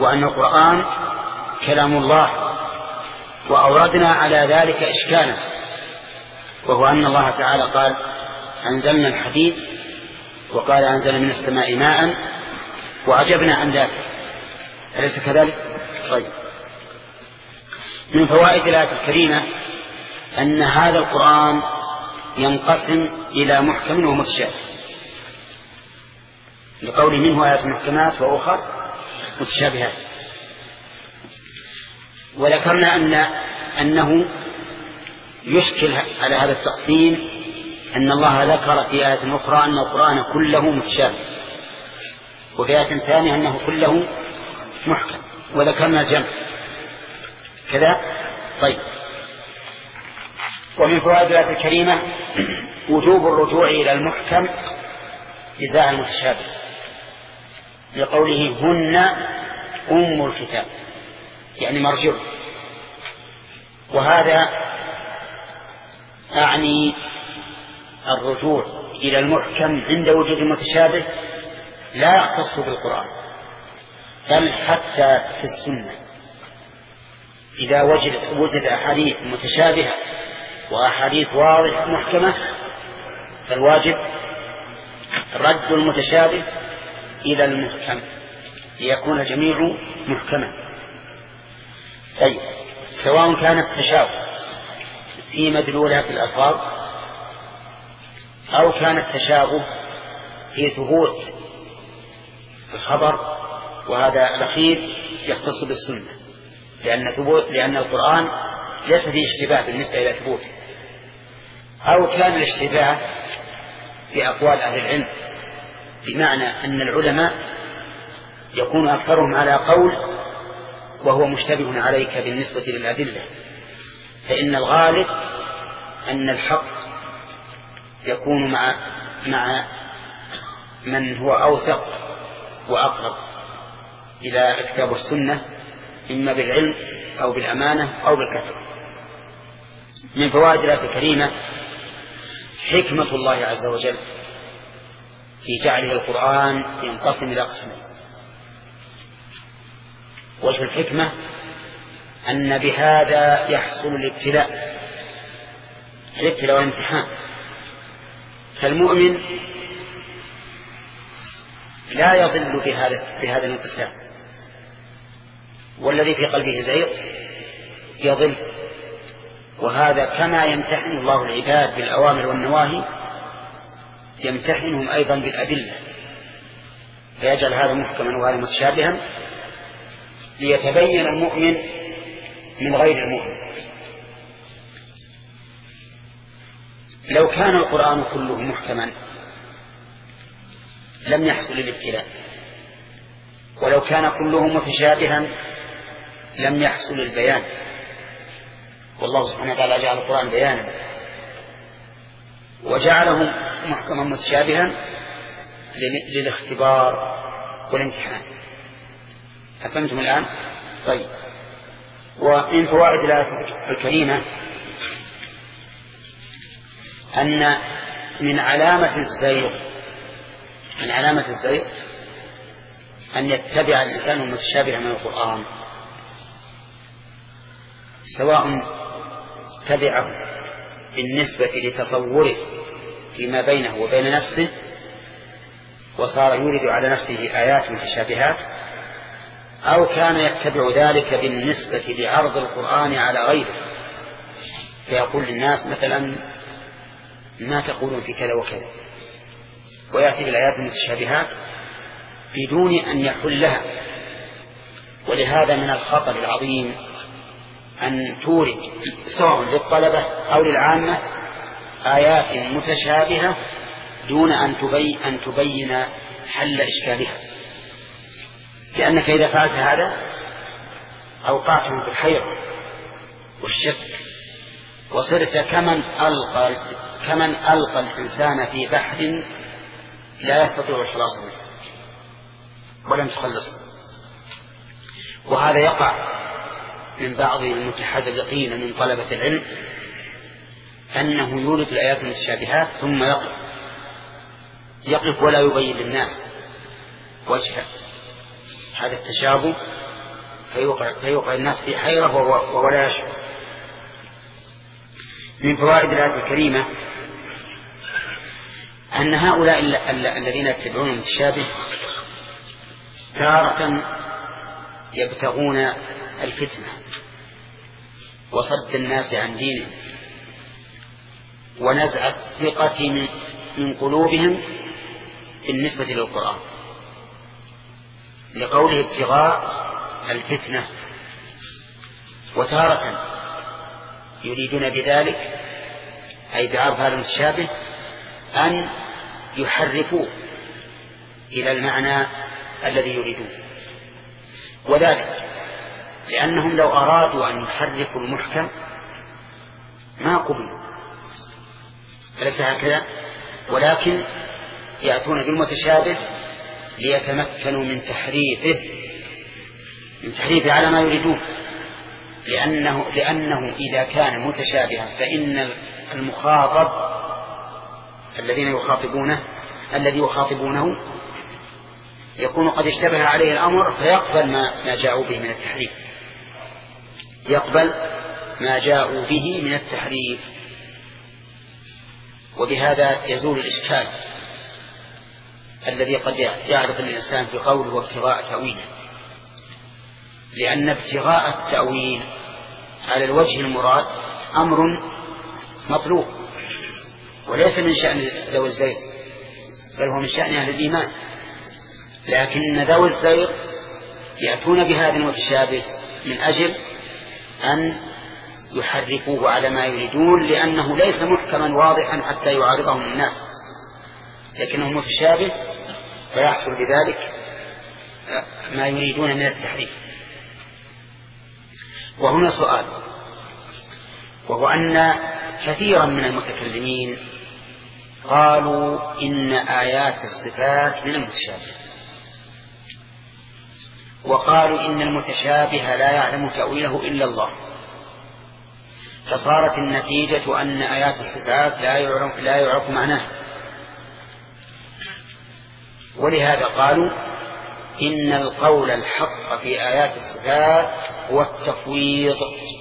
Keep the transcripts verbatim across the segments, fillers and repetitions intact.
وأن القرآن كلام الله. وأوردنا على ذلك إشكالا، وهو أن الله تعالى قال أنزلنا الحديد، وقال أنزل من السماء ماء، وعجبنا عن ذلك، أليس كذلك؟ طيب، من فوائد الآية الكريمة أن هذا القرآن ينقسم إلى محكم ومتشابه، لقول منه آيات محكمات وأخر متشابهات. وذكرنا أن أنه يشكل على هذا التقسيم أن الله ذكر في آية أخرى أن القرآن كله متشابه، وفي آية ثانية أنه كله محكم، وذكرنا جمع كذا. طيب، ومن فوائد الآية الكريمة وجوب الرجوع إلى المحكم إزاء المتشابه، لقوله هن أم الكتاب، يعني مرجع. وهذا أعني الرجوع إلى المحكم عند وجود المتشابه لا يختص بالقرآن، بل حتى في السنة إذا وجد وجد أحاديث متشابهة وأحاديث واضحة محكمة، فالواجب رد المتشابه إلى المحكم ليكون الجميع محكما. طيب، سواء كان التشابه في مدلولات الألفاظ أو كان التشابه في ثبوت الخبر، وهذا الأخير يختص بالسنة، لأن ثبوت لأن القرآن ليس فيه اشتباه بالنسبة إلى ثبوته، أو كان الاشتباه في أقوال أهل العلم، بمعنى أن العلماء يكون أكثرهم على قول وهو مشتبه عليك بالنسبة للأدلة، فإن الغالب أن الحق يكون مع مع من هو أوثق وأقرب إلى الكتاب والسنة، إما بالعلم أو بالأمانة أو بالكثرة. من فوائد الآية الكريمة حكمة الله عز وجل في جعله القرآن ينقسم إلى قسمين. وجه الحكمة أن بهذا يحصل الابتلاء، الابتلاء والامتحان. فالمؤمن لا يضل بهذا بهذا الانقسام، والذي في قلبه زيغ يضل. وهذا كما يمتحن الله العباد بالأوامر والنواهي يمتحنهم أيضا بالأدلة، فيجعل هذا محكما وهذا متشابها ليتبين المؤمن من غير المؤمن. لو كان القرآن كله محكما لم يحصل الابتلاء، ولو كان كله متشابها لم يحصل البيان. والله سبحانه وتعالى جعل القرآن بيانا وجعله محكما متشابها للاختبار والامتحان. أفهمتم الآن؟ طيب، ومن فوائد الآية الكريمة أن من علامة الزيغ من علامة الزيغ أن يتبع الإنسان المتشابه من القرآن، سواء تبعه بالنسبة لتصوره فيما بينه وبين نفسه وصار يورد على نفسه آيات متشابهات، أو كان يتبع ذلك بالنسبة لعرض القرآن على غيره، فيقول للناس مثلا ما تقولون في كذا وكذا، ويأتي بالآيات المتشابهات بدون أن يحلها. ولهذا من الخطر العظيم أن تورد سواء للطلبة أو للعامة آيات متشابهة دون أن تبين, أن تبين حل إشكالها، لأنك إذا فعلت هذا أوقعتهم في الحيرة والشك، وصرت كمن ألقى, كمن ألقى الإنسان في بحر لا يستطيع الخلاص منه ولم تخلصه. وهذا يقع من بعض المتحدثين من طلبة العلم أنه يولد الآيات المتشابهات ثم يقف يقف ولا يبين للناس وجهه. هذا التشابه فيوقع, فيوقع الناس في حيرة وهو لا يشعر. من فوائد الآية الكريمة أن هؤلاء الذين يتبعون المتشابه تارة يبتغون الفتنة وصد الناس عن دينهم ونزع الثقة من قلوبهم بالنسبة للقرآن، لقوله ابتغاء الفتنة. وتارة يريدون بذلك أي بعرض هذا المتشابه أن يحرفوا إلى المعنى الذي يريدون، وذلك لأنهم لو أرادوا أن يحرفوا المحكم ما قبلوا، أليس هكذا؟ ولكن يأتون بالمتشابه ليتمكنوا من تحريفه من تحريفه على ما يريدون، لأنه, لأنه إذا كان متشابها فإن المخاطب الذين يخاطبونه الذي يخاطبونه يكون قد اشتبه عليه الأمر فيقبل ما, ما جاءوا به من التحريف يقبل ما جاءوا به من التحريف وبهذا يزول الإشكال الذي قد يعرض الإنسان في قوله وابتغاء تأويله، لأن ابتغاء التأويل على الوجه المراد أمر مطلوب وليس من شأن ذوي الزيغ، بل هو من شأن أهل الإيمان. لكن ذوي الزيغ يأتون بهذا المتشابه من أجل أن يحرفوه على ما يريدون، لأنه ليس محكما واضحا حتى يعارضهم الناس، لكنه متشابه فيحصل بذلك ما يريدون من التحريف. وهنا سؤال، وهو أن كثيرا من المتكلمين قالوا إن آيات الصفات من المتشابه، وقالوا إن المتشابه لا يعلم تأويله إلا الله، فصارت النتيجة أن آيات الصفات لا يعرف, لا يعرف معناها. ولهذا قالوا إن القول الحق في آيات الصفات هو التفويض.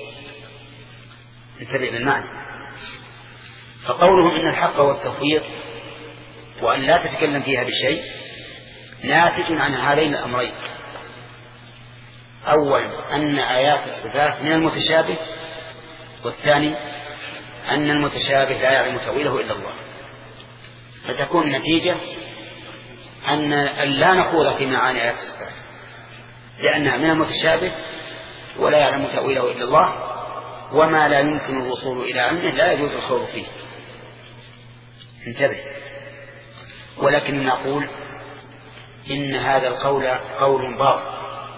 انتبه للمعنى، فقولهم إن الحق هو التفويض وأن لا تتكلم فيها بشيء ناتج عن هذين الأمرين: أول أن آيات الصفات من المتشابه، والثاني أن المتشابه لا يعلم تأويله إلا الله. فتكون النتيجة أن لا نخوض في معاني آيات الصفات لأنها من المتشابه ولا يعلم تأويله إلا الله، وما لا يمكن الوصول إلى علمه لا يجوز الخوض فيه. انتبه. ولكن نقول إن هذا القول قول باطل،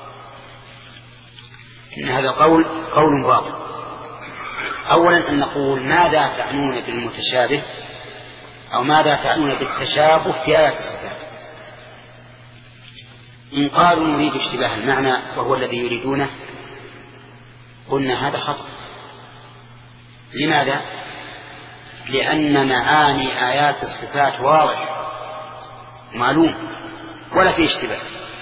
إن هذا القول قول باطل. أولا أن نقول ماذا تعنون بالمتشابه أو ماذا تعنون بالتشابه في آيات الصفات؟ إن قالوا نريد اشتباه المعنى وهو الذي يريدونه قلنا هذا خطأ. لماذا؟ لأن معاني آيات الصفات واضح معلوم ولا فيه اشتباه،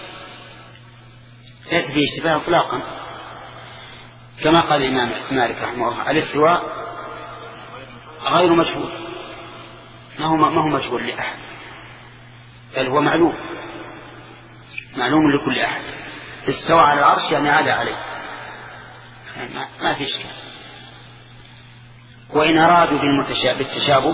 ليس فيه اشتباه اطلاقا، كما قال الإمام مالك رحمه الله: الاستواء غير مجهول، ما هو ما هو مجهول لأحد، بل هو معلوم معلوم لكل أحد. استوى على العرش يعني عاد عليه، ما, ما في اشكال. وإن أرادوا بالتشابه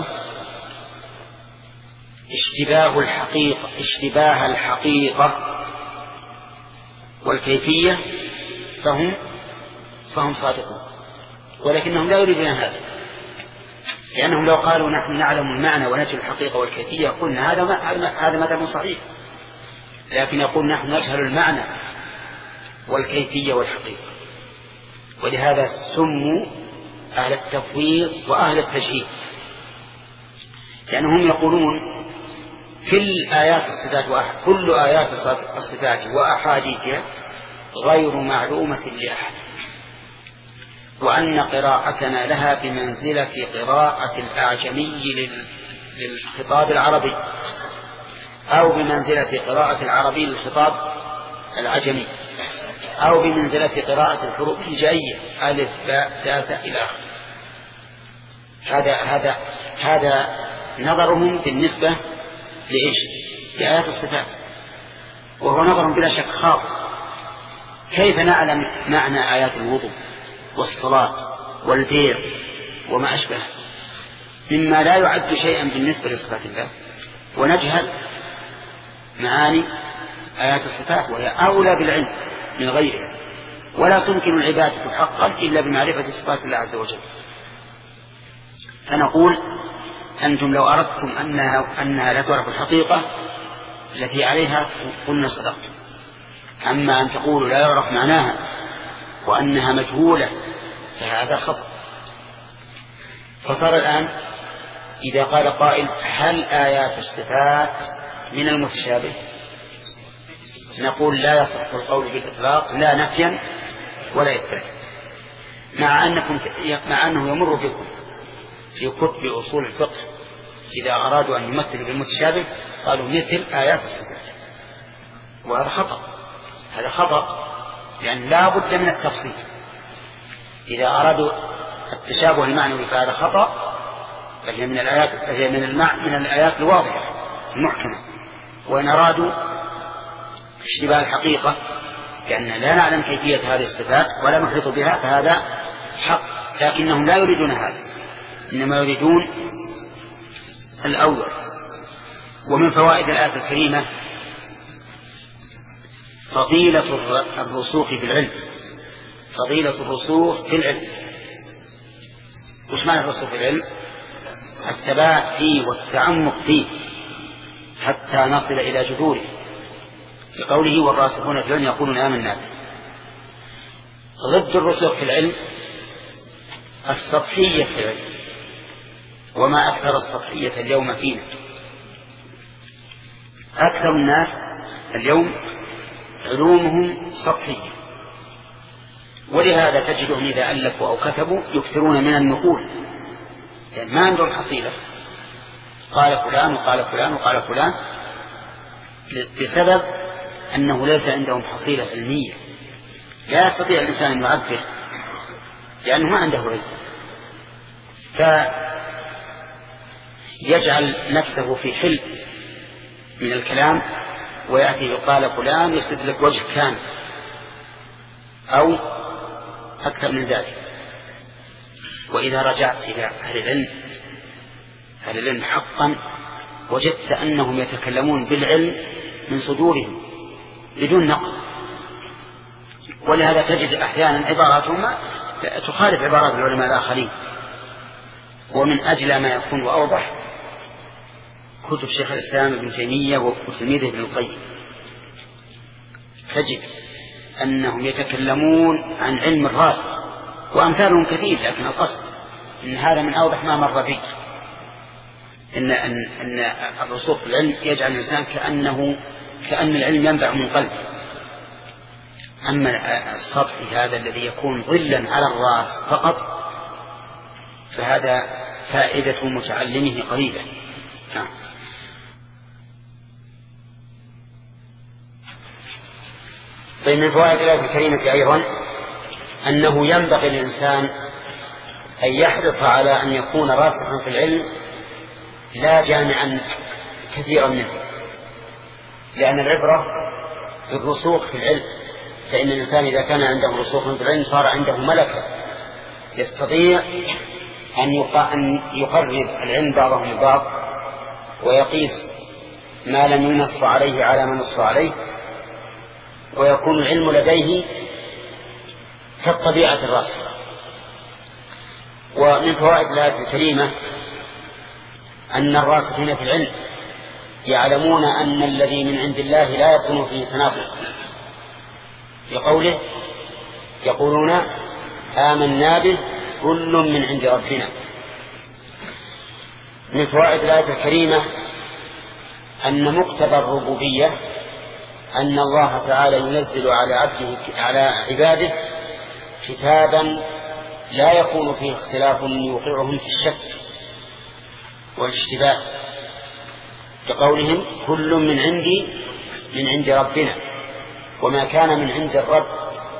اشتباه الحقيقة اشتباه الحقيقة والكيفية فهم فهم صادقون، ولكنهم لا يريدون هذا، لأنهم لو قالوا نحن نعلم المعنى ونجهل الحقيقة والكيفية قلنا هذا هذا مذهب صحيح، لكن يقول نحن نجهل المعنى والكيفية والحقيقة. ولهذا سموا أهل التفويض وأهل التجهيل، لأنهم يقولون كل آيات الصفات كل آيات الصفات وأحاديثها غير معلومة لأحد، وأن قراءتنا لها بمنزلة قراءة الأعجمي للخطاب العربي، أو بمنزلة قراءة العربي للخطاب العجمي. أو بمنزلة قراءة الحروف الهجائية ألف باء تاء ثاء إلى آخره. هذا هذا هذا نظرهم بالنسبة لإيش؟ لآيات الصفات، وهو نظر بلا شك خاطئ. كيف نعلم معنى آيات الوضوء والصلاة والبيع وما أشبه مما لا يعد شيئا بالنسبة لصفات الله، ونجهل معاني آيات الصفات وهي أولى بالعلم من غيرها؟ ولا تمكن العبادة حقا إلا بمعرفة صفات الله عز وجل. فنقول أنتم لو أردتم أنها, أنها لا تعرف الحقيقة التي عليها قلنا صدقتم. أما أن تقولوا لا يعرف معناها وأنها مجهولة فهذا خطأ. فصار الآن إذا قال قائل هل آيات الصفات من المتشابه؟ نقول لا يصح القول بالإطلاق لا نفيا ولا إثباتا، مع أنكم مع أنه يمر بكم في كتب أصول الفقه إذا أرادوا أن يمثلوا بالمتشابه قالوا مثل آيات الصفات، وهذا خطأ. هذا خطأ لأن لا بد من التفصيل. إذا أرادوا التشابه المعنوي فهذا خطأ، فهي من الآيات فهي من المع من الآيات الواضحة المحكمة. وإن أرادوا اشتباه الحقيقة لأن لا نعلم كيفية هذه الصفات ولا نحيط بها فهذا حق، لكنهم لا يريدون هذا، إنما يريدون الأول. ومن فوائد الآية الكريمة فضيلة الرسوخ في العلم، فضيلة الرسوخ في العلم. وش معنى الرسوخ في العلم؟ الثبات فيه والتعمق فيه حتى نصل إلى جذوره، بقوله والراسخون في العلم يقولون آمنا به. ضد الرسوخ في العلم السطحية في العلم، وما أكثر السطحية اليوم فينا. أكثر الناس اليوم علومهم سطحية، ولهذا تجدهم إذا ألفوا أو كتبوا يكثرون من النقول، يعني ما عندهم حصيلة، قال فلان وقال فلان وقال فلان، بسبب أنه ليس عندهم حصيلة علمية. لا يستطيع الإنسان أن يعبر لأنه ما عنده علم، فيجعل نفسه في حل من الكلام ويأتي يقال فلان يسد لك وجه كامل أو أكثر من ذلك. وإذا رجعت إلى أهل العلم أهل العلم حقا وجدت أنهم يتكلمون بالعلم من صدورهم بدون نقد، ولهذا تجد أحيانا عباراتهم تخالف عبارات العلماء الآخرين. ومن أجل ما يكون وأوضح كتب شيخ الإسلام ابن تيمية وتلميذه ابن القيم، تجد أنهم يتكلمون عن علم الراسخ، وأمثالهم كثير، لكن القصد أن هذا من أوضح ما مر به، إن, أن, أن الرسوخ في العلم يجعل الإنسان كأنه كأن العلم ينبع من قلبه. أما السطح هذا الذي يكون ظلا على الرأس فقط فهذا فائدة متعلمه قليلة. نعم. طيب، من فوائد الآية الكريمة أيضا أنه ينبغي للإنسان أن يحرص على أن يكون راسخا في العلم لا جامعا كثيرا منه، لأن العبرة بالرسوخ في العلم، فإن الإنسان إذا كان عنده رسوخ في العلم صار عنده ملكة يستطيع أن يقرب العلم بعضه من بعض ويقيس ما لم ينص عليه على ما نص عليه، ويكون العلم لديه كالطبيعة الراسخة. ومن فوائد الآية الكريمة أن الراسخين في العلم يعلمون أن الذي من عند الله لا يكون فيه تناقض، بقوله يقولون آمنا به كل من عند ربنا. من فوائد الآية الكريمة أن مقتضى الربوبية أن الله تعالى ينزل على عبده على عباده كتابا لا يكون فيه اختلاف يوقعهم في الشك والاشتباه، كقولهم كل من عندي من عند ربنا، وما كان من عند الرب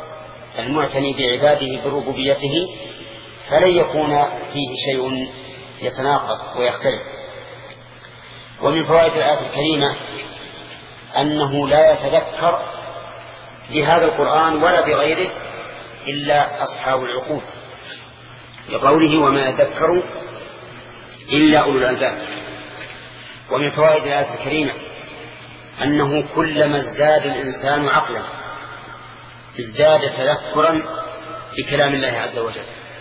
المعتني بعباده بربوبيته فلن يكون فيه شيء يتناقض ويختلف. ومن فوائد الآية الكريمة أنه لا يتذكر بهذا القرآن ولا بغيره إلا أصحاب العقول، لقوله وما يذكر إلا أولو الألباب. ومن فوائد الآية الكريمة أنه كلما ازداد الإنسان عقلا ازداد تذكرا بكلام الله عز وجل،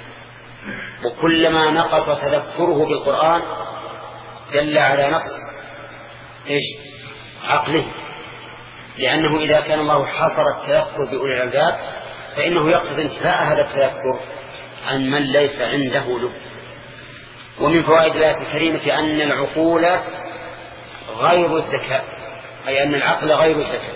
وكلما نقص تذكره بالقرآن دل على نقص إيش؟ عقله، لأنه إذا كان الله حصر التذكر بأولي الألباب فإنه يقصد انتفاء هذا التذكر عن من ليس عنده لب. ومن فوائد الآية الكريمة أن العقول غير الذكاء، أي أن العقل غير الذكاء،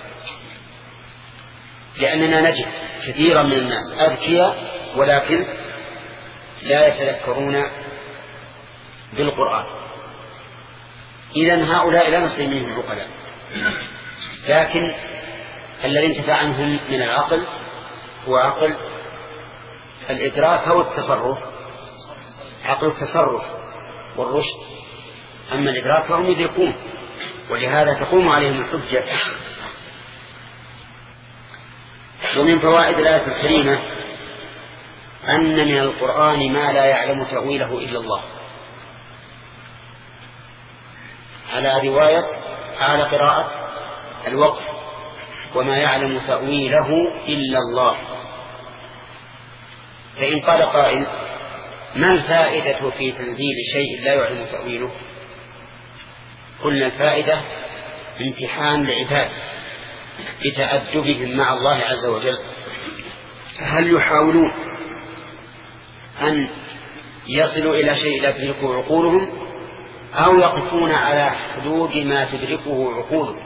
لأننا نجد كثيرا من الناس أذكياء ولكن لا يتذكرون بالقرآن. إذن هؤلاء لا نصير منهم عقلاء، لكن الذي انتفع عنهم من العقل هو عقل الإدراك أو التصرف، عقل التصرف والرشد. أما الإدراك فهم يدركون، ولهذا تقوم عليهم الحجة. ومن فوائد الآية الكريمة أن من القرآن ما لا يعلم تأويله إلا الله، على رواية على قراءة الوقف وما يعلم تأويله إلا الله. فإن قال قائل ما الفائدة في تنزيل شيء لا يعلم تأويله؟ قلنا الفائدة امتحان العباد بتأدبهم مع الله عز وجل، هل يحاولون أن يصلوا إلى شيء لا تدركه عقولهم أو يقفون على حدود ما تدركه عقولهم؟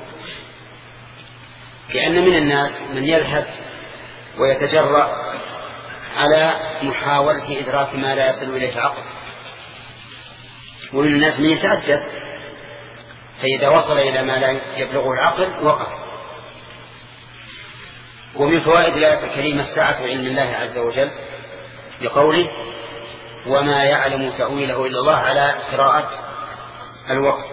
لأن من الناس من يذهب ويتجرأ على محاولة إدراك ما لا يصل إليه العقل، ومن الناس من يتأدب فإذا وصل إلى ما لا يبلغه العقل وقف. ومن فوائد الآية الكريمة سعة علم الله عز وجل لقوله وما يعلم تأويله إلا الله على قراءة الوقت.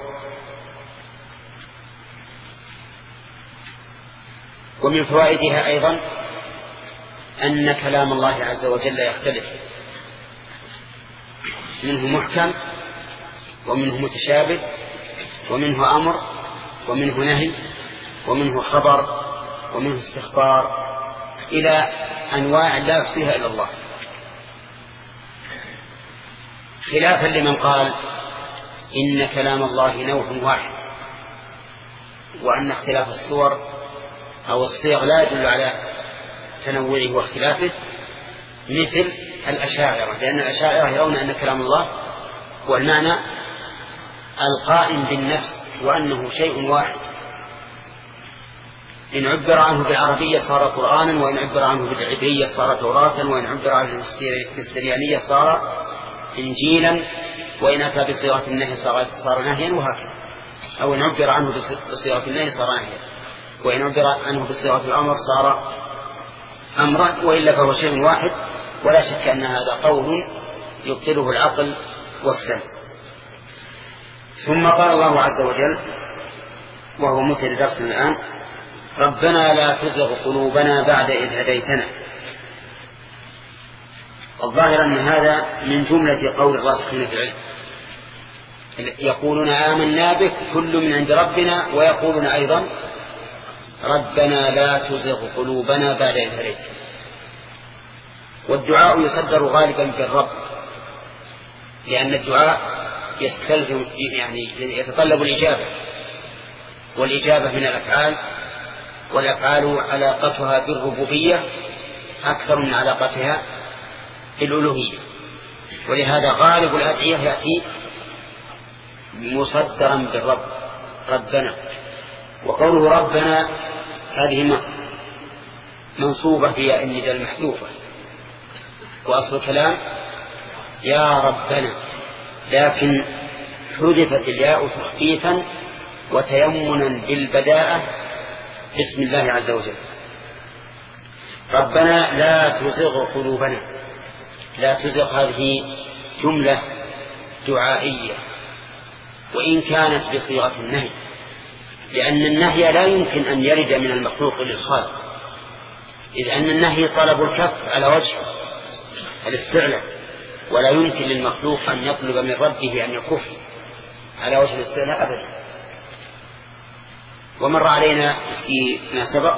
ومن فوائدها أيضا أن كلام الله عز وجل يختلف، منه محكم ومنه متشابه ومنه أمر ومنه نهي ومنه خبر ومنه استخبار إلى أنواع لا يحصيها إلا الله، خلافا لمن قال إن كلام الله نوع واحد وأن اختلاف الصور أو الصيغ لا يدل على تنوعه واختلافه، مثل الأشاعرة، لأن الأشاعرة يرون أن كلام الله هو المعنى القائم بالنفس وأنه شيء واحد، إن عبر عنه بالعربية صار قرآنا، وإن عبر عنه بالعبرية صار توراة، وإن عبر عنه بالسريانية صار إنجيلا، وإن أتى بصيغة النهي صار نهيا، وهكذا. أو إن عبر عنه بصيغة النهي صار نهيا، وإن عبر عنه بصيغة الأمر صار أمرا، وإلا فهو شيء واحد، ولا شك أن هذا قول يبطله العقل والسمع. ثم قال الله عز وجل وهو مثل درسنا الآن ربنا لا تزغ قلوبنا بعد إذ هديتنا. الظاهر أن هذا من جملة قول الراسخين في العلم، يقولون آمنا بك كل من عند ربنا، ويقولون أيضا ربنا لا تزغ قلوبنا بعد إذ هديتنا. والدعاء يصدر غالبا بالرب، لأن الدعاء يستلزم يعني يتطلب الإجابة، والإجابة من الأفعال، والأفعال علاقتها بالربوبية أكثر من علاقتها بالألوهية، ولهذا غالب الأدعية يأتي مصدرا بالرب ربنا. وقوله ربنا هذه منصوبة بياء النداء المحذوفة، وأصل الكلام يا ربنا، لكن حذفت الياء تخفيفا وتيمنا بالبداءة بسم الله عز وجل. ربنا لا تزغ قلوبنا. لا تزغ هذه جملة دعائية وإن كانت بصيغة النهي، لأن النهي لا يمكن أن يرد من المخلوق للخالق، إذ أن النهي طلب الكف على وجه الاستعلاء، ولا يمكن للمخلوق أن يطلب من ربه أن يكف على وجه الاستعلاء أبدا. ومر علينا فيما سبق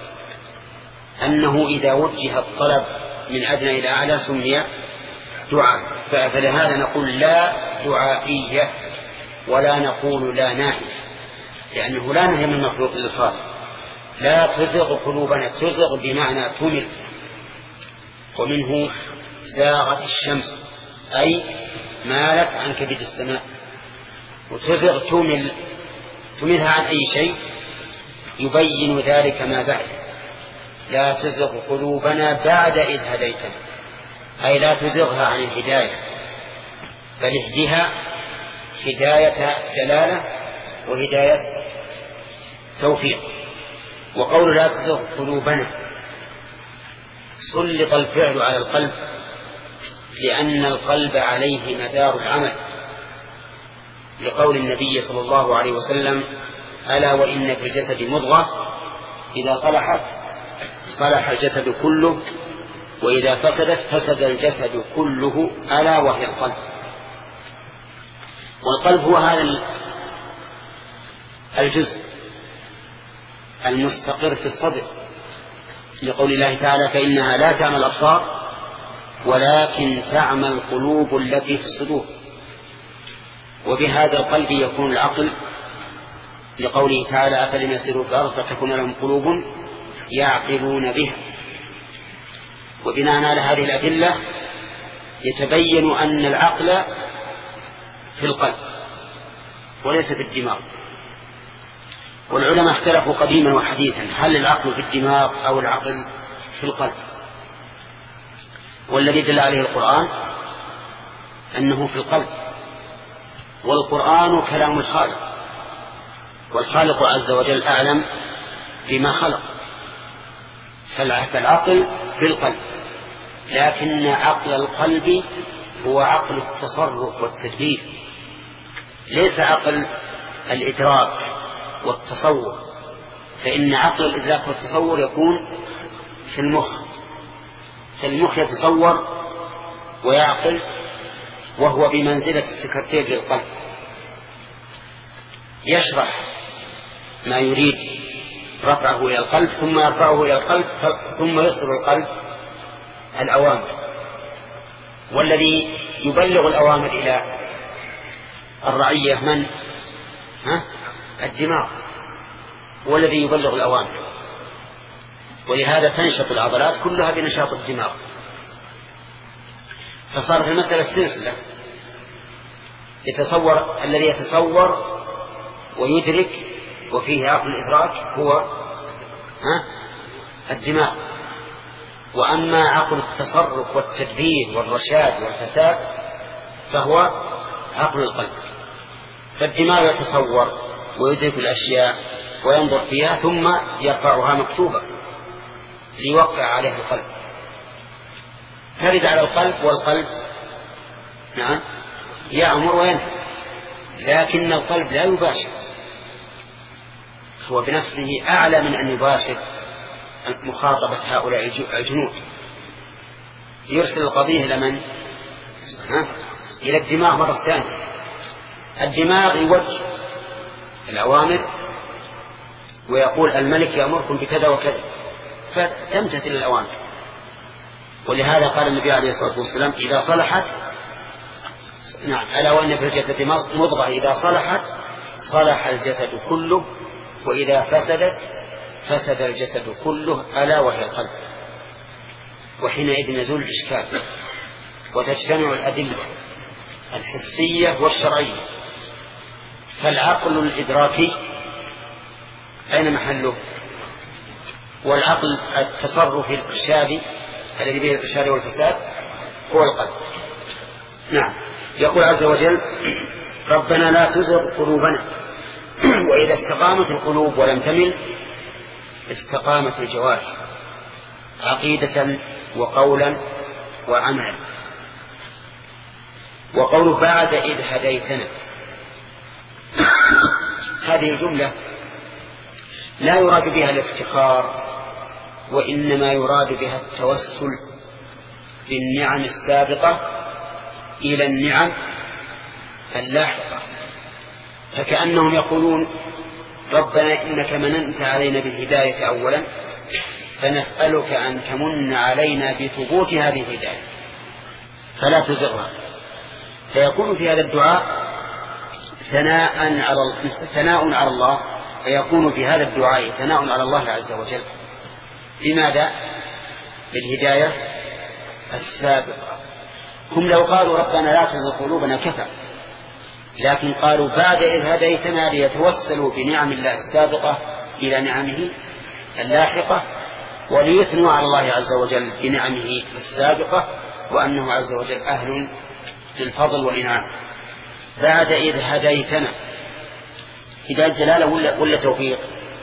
أنه إذا وجه الطلب من أدنى إلى أعلى سمي دعاء، فلهذا نقول لا دعائية ولا نقول لا ناهي، لأنه لا نهي من المخلوق للخالق. لا تزغ قلوبنا، تزغ بمعنى تمل، ومنه زاغت الشمس أي مالت عن كبد السماء، وتزغ تمل، تملها عن أي شيء يبين ذلك ما بعد. لا تزغ قلوبنا بعد إذ هديتنا، أي لا تزغها عن الهداية، بل اهدها هداية دلالة وهداية توفيق. وقول لا تزغ قلوبنا سلط الفعل على القلب، لأن القلب عليه مدار العمل، لقول النبي صلى الله عليه وسلم: ألا وإن في الجسد مضغة إذا صلحت صلح الجسد كله، وإذا فسدت فسد الجسد كله، ألا وهي القلب. والقلب هو هذا الجزء المستقر في الصدر، لقول الله تعالى: فإنها لا تعمى الأبصار ولكن تعمى القلوب التي في الصدور. وبهذا القلب يكون العقل، لقوله تعالى: أفلم يسيروا في الأرض فتكون لهم قلوب يعقلون بها. وبناء على هذه الأدلة يتبين أن العقل في القلب وليس في الدماغ. والعلماء اختلفوا قديما وحديثا هل العقل في الدماغ أو العقل في القلب، والذي دل عليه القرآن أنه في القلب، والقرآن كلام الخالق، والخالق عز وجل أعلم بما خلق، فالعقل في القلب. لكن عقل القلب هو عقل التصرف والتدبير، ليس عقل الإدراك والتصور، فإن عقل الإدراك والتصور يكون في المخ، فالمخ يتصور ويعقل، وهو بمنزلة السكرتير للقلب، يشرح ما يريد رفعه إلى القلب ثم يرفعه إلى القلب ثم يصدر القلب الأوامر. والذي يبلغ الأوامر إلى الرعية من؟ ها؟ الدماغ هو الذي يبلغ الأوامر، ولهذا تنشط العضلات كلها بنشاط الدماغ. فصارت المسألة سلسلة، يتصور الذي يتصور ويدرك وفيه عقل الإدراك هو ها؟ الدماغ، وأما عقل التصرف والتدبير والرشاد والفساد فهو عقل القلب. فالدماغ يتصور ويدرك الأشياء وينظر فيها ثم يرفعها مكتوبة ليوقع عليها القلب، ترد على القلب، والقلب نعم يأمر وينهى، لكن القلب لا يباشر، هو بنفسه أعلى من أن يباشر مخاطبة هؤلاء الجنود. يرسل القضية إلى من؟ ها؟ إلى الدماغ مرة ثانية. الدماغ يوجه الأوامر ويقول الملك يأمركم بكذا وكذا، فتمتثل الأوامر. ولهذا قال النبي عليه الصلاة والسلام: إذا صلحت نعم ألا وإن في الجسد مضغة إذا صلحت صلح الجسد كله، وإذا فسدت فسد الجسد كله، ألا وهي القلب. وحينئذ يزول الإشكال وتجتمع الأدلة الحسية والشرعية. فالعقل الإدراكي أين محله؟ والعقل التصرفي الإرشادي الذي به الإرشاد والفساد هو القلب. نعم. يقول عز وجل: ربنا لا تزغ قلوبنا. وإذا استقامت القلوب ولم تمل استقامت الجوارح. عقيدة وقولا وعملا. وقول بعد إذ هديتنا، هذه الجملة لا يراد بها الافتخار، وإنما يراد بها التوسل بالنعم السابقة إلى النعم اللاحقة. فكأنهم يقولون ربنا إنك مننت علينا بالهداية أولا، فنسألك أن تمن علينا بثبوت هذه الهداية فلا تزغها. فيكون في هذا الدعاء ثناء على ثناء على الله، فيكون في هذا الدعاء ثناء على الله عز وجل. لماذا؟ بالهداية السابقة. هم لو قالوا ربنا لا تزغ قلوبنا كفى، لكن قالوا بعد إذ هديتنا ليتوسلوا بنعم الله السابقة إلى نعمه اللاحقة، وليثنوا على الله عز وجل بنعمه السابقة، وأنه عز وجل أهل للفضل والإنعام. بعد إذ هديتنا، هداية جلالة ولا, ولا توفيق؟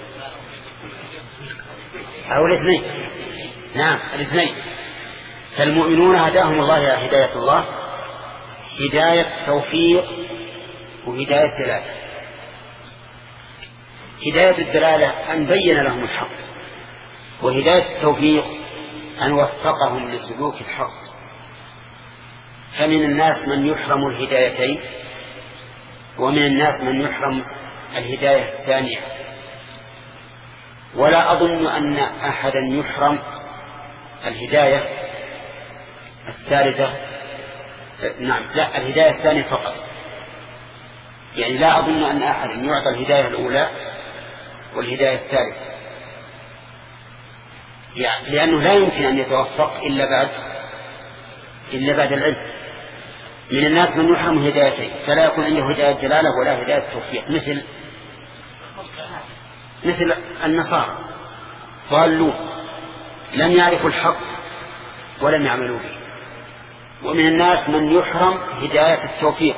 أو الاثنين؟ نعم الاثنين. فالمؤمنون هداهم الله إلى هداية الله، هداية توفيق وهداية دلالة. هداية الدلالة أن بين لهم الحق، وهداية التوفيق أن وفقهم لسلوك الحق. فمن الناس من يحرم الهدايتين، ومن الناس من يحرم الهداية الثانية. ولا أظن أن أحدا يحرم الهداية الثالثة، نعم لا الهداية الثانية فقط. يعني لا أظن أن أحد يعطى الهداية الأولى والهداية الثالثة، يعني لأنه لا يمكن أن يتوفق إلا بعد إلا بعد العلم. من الناس من يحرم هدايتين، فلا يكون عنده هداية دلالة ولا هداية توفيق، مثل مثل النصارى ضالوا لم يعرفوا الحق ولم يعملوا به. ومن الناس من يحرم هداية التوفيق،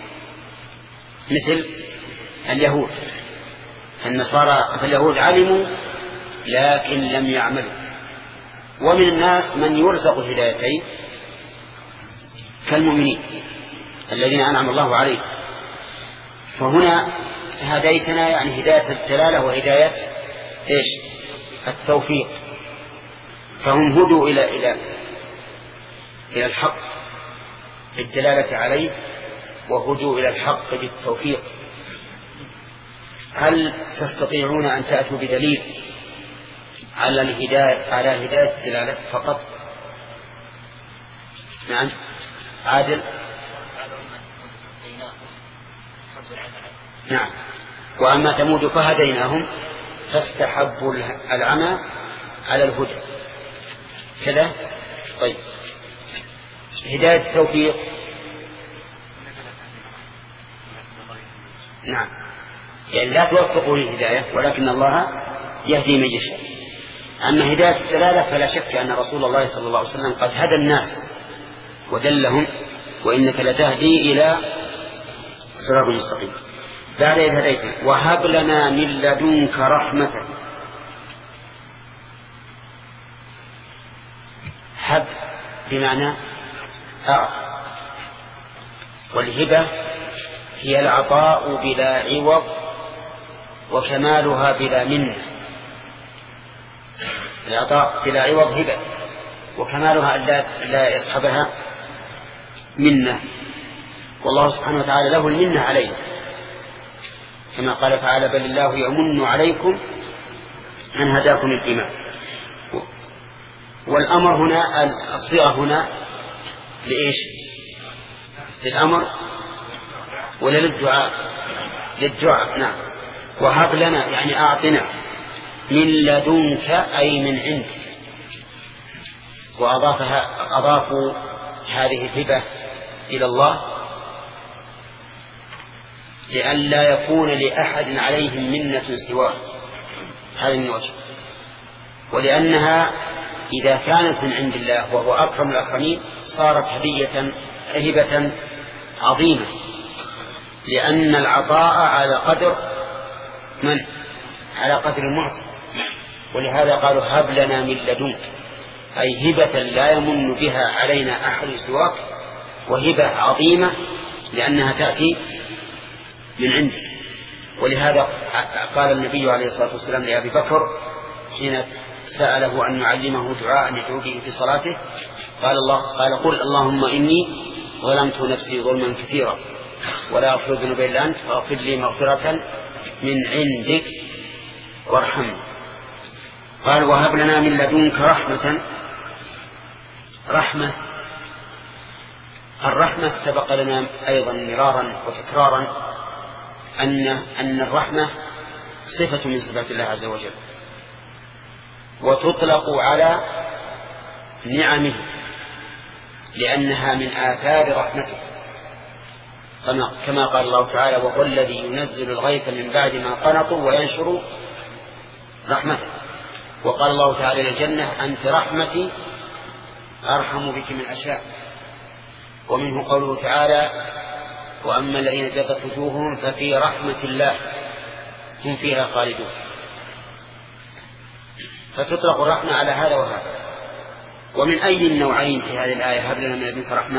مثل اليهود. النصارى فاليهود علموا لكن لم يعملوا. ومن الناس من يرزق هدايتين كالمؤمنين الذين أنعم الله عليهم. فهنا هديتنا يعني هداية الدلالة وهداية إيش؟ التوفيق. فهم هدوا إلى إلى إلى الحق بالدلالة عليه، وهدوا إلى الحق بالتوفيق. هل تستطيعون أن تأتوا بدليل على الهداية على هداية الدلالة فقط؟ نعم عادل. نعم. وأما ثمود فهديناهم فاستحبوا العمى على الهدى كذا. طيب هداية التوفيق، نعم يعني لا توفقوا للهداية ولكن الله يهدي من يشاء. أما هداية الدلالة فلا شك أن رسول الله صلى الله عليه وسلم قد هدى الناس ودلهم، وإنك لتهدي إلى صراط مستقيم. بعد إذ هديتنا وهب لنا من لدنك رحمة. هب بمعنى أعطى، والهبة هي العطاء بلا عوض وكمالها بلا منة. العطاء بلا عوض هبة، وكمالها أن لا يصحبها منة. والله سبحانه وتعالى له المنة علينا، كما قال تعالى بل الله يمن عليكم أن هداكم الإيمان. والأمر هنا الصيغة هنا لإيش؟ للأمر ولا للدعاء؟ للدعاء. نعم. وهب لنا يعني أعطنا من لدنك أي من عندك. وأضافها أضافوا هذه الهبة إلى الله لئلا يكون لأحد عليهم منة سواه، هذا من وجه. ولأنها إذا كانت من عند الله وهو أكرم الأكرمين صارت هدية هبة عظيمة، لأن العطاء على قدر من؟ على قدر المعطي. ولهذا قالوا هب لنا من لدنك أي هبة لا يمن بها علينا أحد سواك، وهبة عظيمة لأنها تأتي من عندك. ولهذا قال النبي عليه الصلاة والسلام لأبي بكر حين سأله أن يعلمه دعاء يدعو به في صلاته، قال الله قال قل اللهم إني ظلمت نفسي ظلما كثيرا ولا أغفر الذنوب إلا أنت فاغفر لي مغفرة من عندك وارحمني. قال وهب لنا من لدنك رحمة. رحمة الرحمة سبق لنا أيضا مرارا وتكرارا أن أن الرحمة صفة من صفات الله عز وجل، وتطلق على نعمه لأنها من آثار رحمته، كما قال الله تعالى وهو الذي ينزل الغيث من بعد ما قنطوا وينشر رحمته. وقال الله تعالى للجنة أنت رحمتي أرحم بك من أشياء. ومنه قوله تعالى وأما الذين ابيضت وجوههم ففي رحمة الله هم فيها خالدون. فتطلق الرحمة على هذا وهذا. ومن أي النوعين في هذه الآية هب لنا من لدنك رحمة؟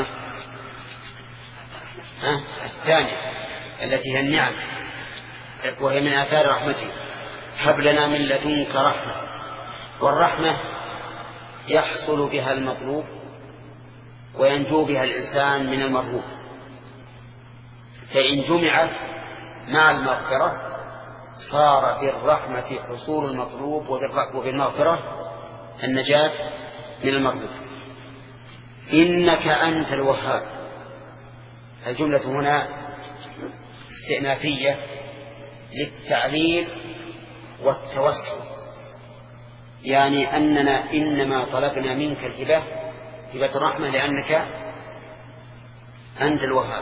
أه؟ الثانية التي هي النعم، وهي من آثار رحمته. هب لنا من لدنك رحمة، والرحمة يحصل بها المطلوب وينجو بها الإنسان من المرهوب، فإن جمعت مع المغفرة صار بالرحمة حصول المطلوب وبالمغفرة النجاة من المطلوب. إنك أنت الوهاب. الجملة هنا استئنافية للتعليل والتوسل، يعني أننا إنما طلبنا منك الهبة هبة الرحمة لأنك أنت الوهاب،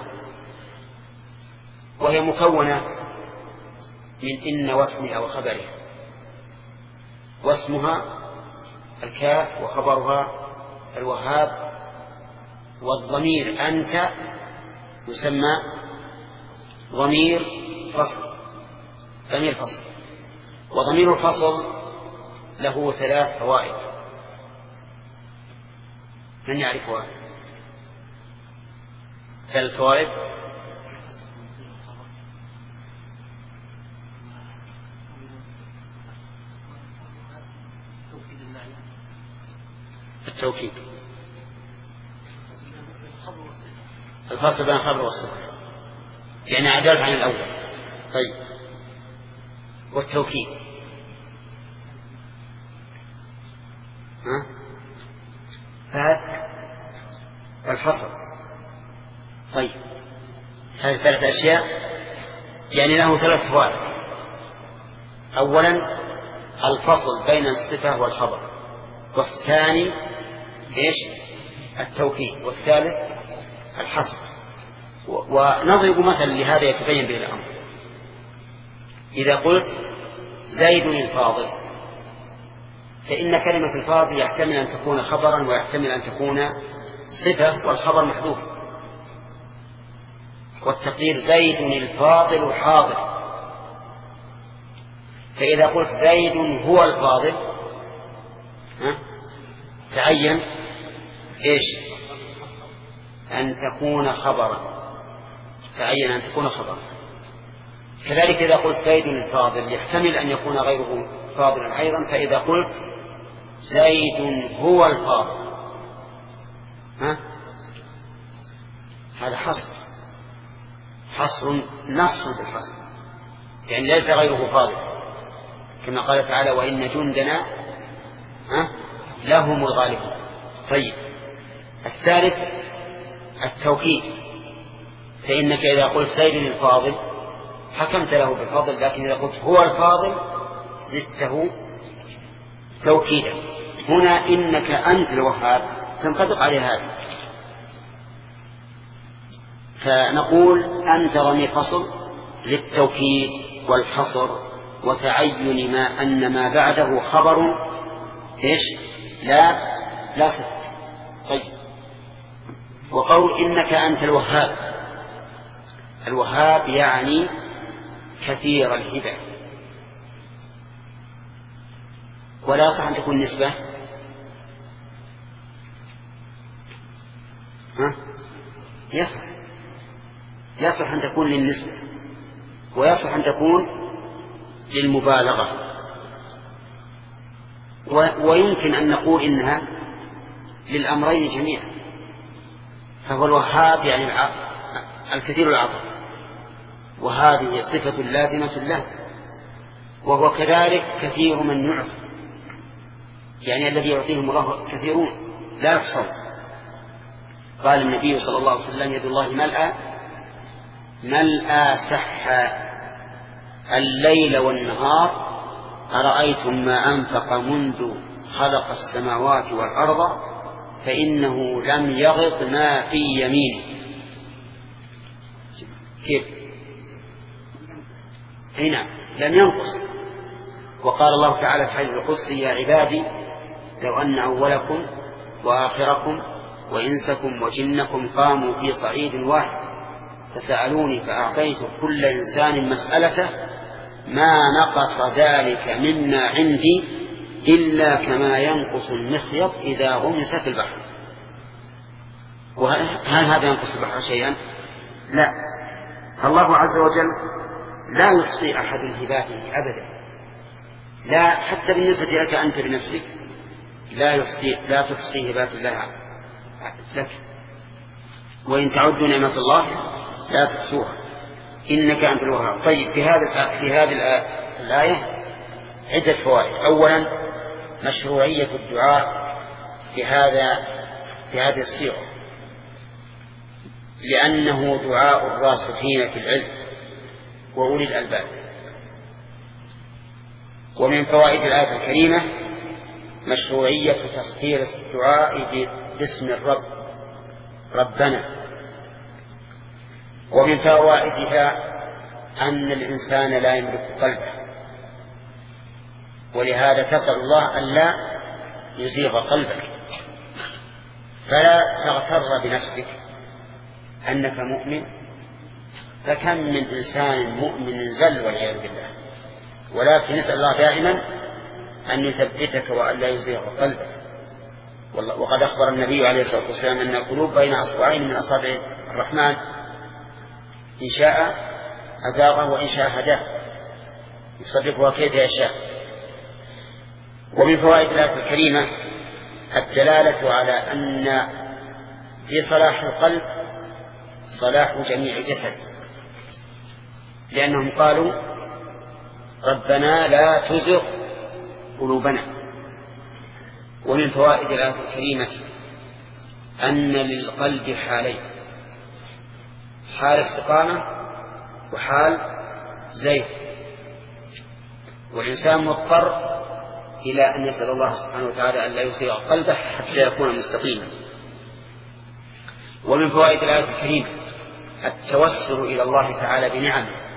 وهي مكونة من إن واسمها وخبرها. واسمها الكاف وخبرها الوهاب، والضمير أنت يسمى ضمير فصل، ضمير فصل. وضمير الفصل له ثلاث فوائد، من يعرفها؟ ثلاث فوائد. التوكيد، الفصل بين الخبر والصفة، يعني عدالة عن الأول. طيب، والتوكيد ها فهذا الفصل. طيب، هذه ثلاث أشياء يعني له ثلاث فوائد. أولا الفصل بين الصفة والخبر، والثاني إيش؟ التوكيد، والثالث الحصر. ونضرب مثل لهذا يتبين به الأمر. إذا قلت زيد الفاضل، فإن كلمة الفاضل يحتمل أن تكون خبرا ويحتمل أن تكون صفة، والخبر محذوف، والتقدير زيد الفاضل حاضر. فإذا قلت زيد هو الفاضل ها؟ تعين إيش؟ أن تكون خبرا، تعين أن تكون خبرا. كذلك إذا قلت زيد الفاضل يحتمل أن يكون غيره فاضلا أيضا، فإذا قلت زيد هو الفاضل ها؟ هذا حصر، حصر نص بالحصر، يعني ليس غيره فاضل، كما قال تعالى وإن جندنا ها؟ لهم الغالبون. طيب، الثالث التوكيد، فإنك إذا قلت زيد الفاضل حكمت له بالفضل، لكن إذا قلت هو الفاضل زدته توكيدا. هنا إنك أنت الوهاب تنطبق على هذا، فنقول أنت ضمير فصل للتوكيد والحصر وتعين ما أن ما بعده خبر إيش؟ لا لا صفة. طيب، وقول إنك أنت الوهاب، الوهاب يعني كثير الهبة، ولا صح أن تكون نسبة ها؟ يصح يصح أن تكون للنسبة، ويصح أن تكون للمبالغة، ويمكن أن نقول إنها للأمرين جميعا. فهو الوهاب يعني الكثير العطاء، وهذه صفة لازمة له، وهو كذلك كثير من يعطي، يعني الذي يعطيهم الله كثيرون لا يحصون. قال النبي صلى الله عليه وسلم: يد الله ملأى ملأى سحا الليل والنهار أرأيتم ما أنفق منذ خلق السماوات والأرض فإنه لم يغط ما في يمينه. كيف؟ هنا لم ينقص. وقال الله تعالى في الحديث القدسي: يا عبادي لو أن أولكم وآخركم وإنسكم وجنكم قاموا في صعيد واحد فسألوني فأعطيت كل إنسان مسألته ما نقص ذلك مما عندي إلا كما ينقص المخيط إذا غمس في البحر. وهل هذا ينقص البحر شيئا؟ لا. الله عز وجل لا يحصي أحد هباته أبدا، لا حتى بالنسبة لك أنت بنفسك لا يحصي لا تحصي هبات الله لك، وإن تعدوا نعمة الله لا تحصوها إنك أنت الوهاب. طيب في هذا في هذه الآية عدة فوائد. أولا مشروعية الدعاء في هذا في هذه الصيغة، لأنه دعاء الراسخين في العلم وأولي الألباب. ومن فوائد الآية الكريمة مشروعية تصدير الدعاء باسم الرب ربنا. ومن فوائدها أن الإنسان لا يملك قلبه، ولهذا تسأل الله أن لا يزيغ قلبك، فلا تغتر بنفسك أنك مؤمن، فكم من إنسان مؤمن زل والعياذ بالله. ولكن نسأل الله دائما أن يثبتك وأن لا يزيغ قلبك. وقد أخبر النبي عليه الصلاة والسلام أن القلوب بين أصبعين من أصابع الرحمن إن شاء أزاغه وإن شاء هداه يصرفها كيف يشاء. ومن فوائد الآية الكريمة الدلالة على أن في صلاح القلب صلاح جميع جسد، لأنهم قالوا ربنا لا تزغ قلوبنا. ومن فوائد الآية الكريمة أن للقلب حالين: حال استقامة وحال زيغ، والإنسان مضطر إلى أن يسأل الله سبحانه وتعالى أن لا يزيغ قلبه حتى يكون مستقيما. ومن فوائد الآية الكريمة التوسل إلى الله تعالى بنعمه،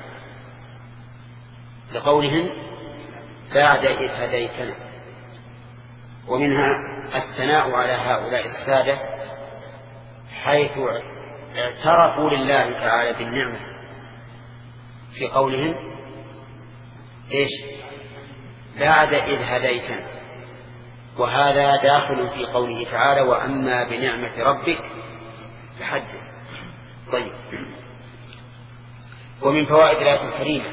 لقولهم بعد إذ هديتنا. ومنها الثناء على هؤلاء السادة حيث اعترفوا لله تعالى بالنعمة في قولهم إيش؟ بعد إذ هديتنا. وهذا داخل في قوله تعالى وأما بنعمة ربك فحدث. طيب. ومن فوائد الآية الكريمة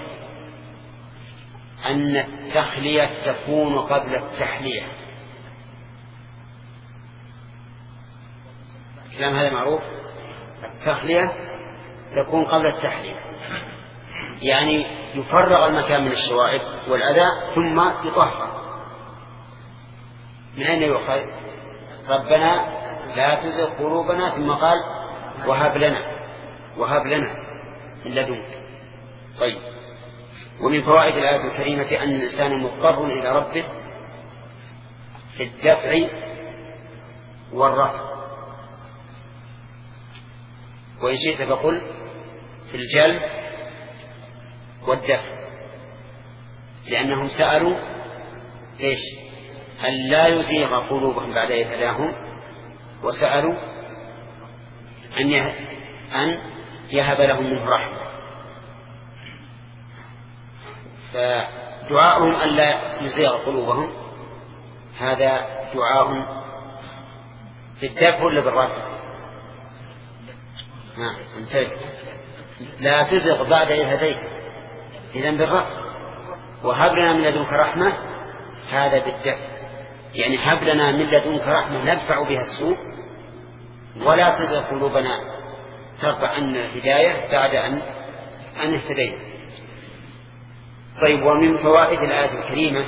أن التخلية تكون قبل التحلية. الكلام هذا معروف. التخلية تكون قبل التحلية، يعني يفرغ المكان من الشوائب والأذى ثم يطهر. من أين يؤخذ؟ ربنا لا تزغ قلوبنا، ثم قال وهب لنا وهب لنا من لدنك. طيب. ومن فوائد الآية الكريمة أن الإنسان مضطر إلى ربه في الدفع والرفع، وإن شئت فقل في الجلب والدفع، لأنهم سألوا إيش؟ أن لا يزيغ قلوبهم بعد إذ هداهم، وسألوا أن أن يهب لهم منه رحمة. فدعاؤهم أن لا يزيغ قلوبهم هذا دعاء بالدفع ولا بالرفع؟ نعم انتبه، لا تزغ بعد إذ هديت، إذن بالرفع. وهب لنا من لدنك رحمة، هذا بالدفع، يعني هب لنا من لدنك رحمة ندفع بها السوء، ولا تزغ قلوبنا ترفع عنا الهداية بعد أن أن اهتدينا. طيب، ومن فوائد الآية الكريمة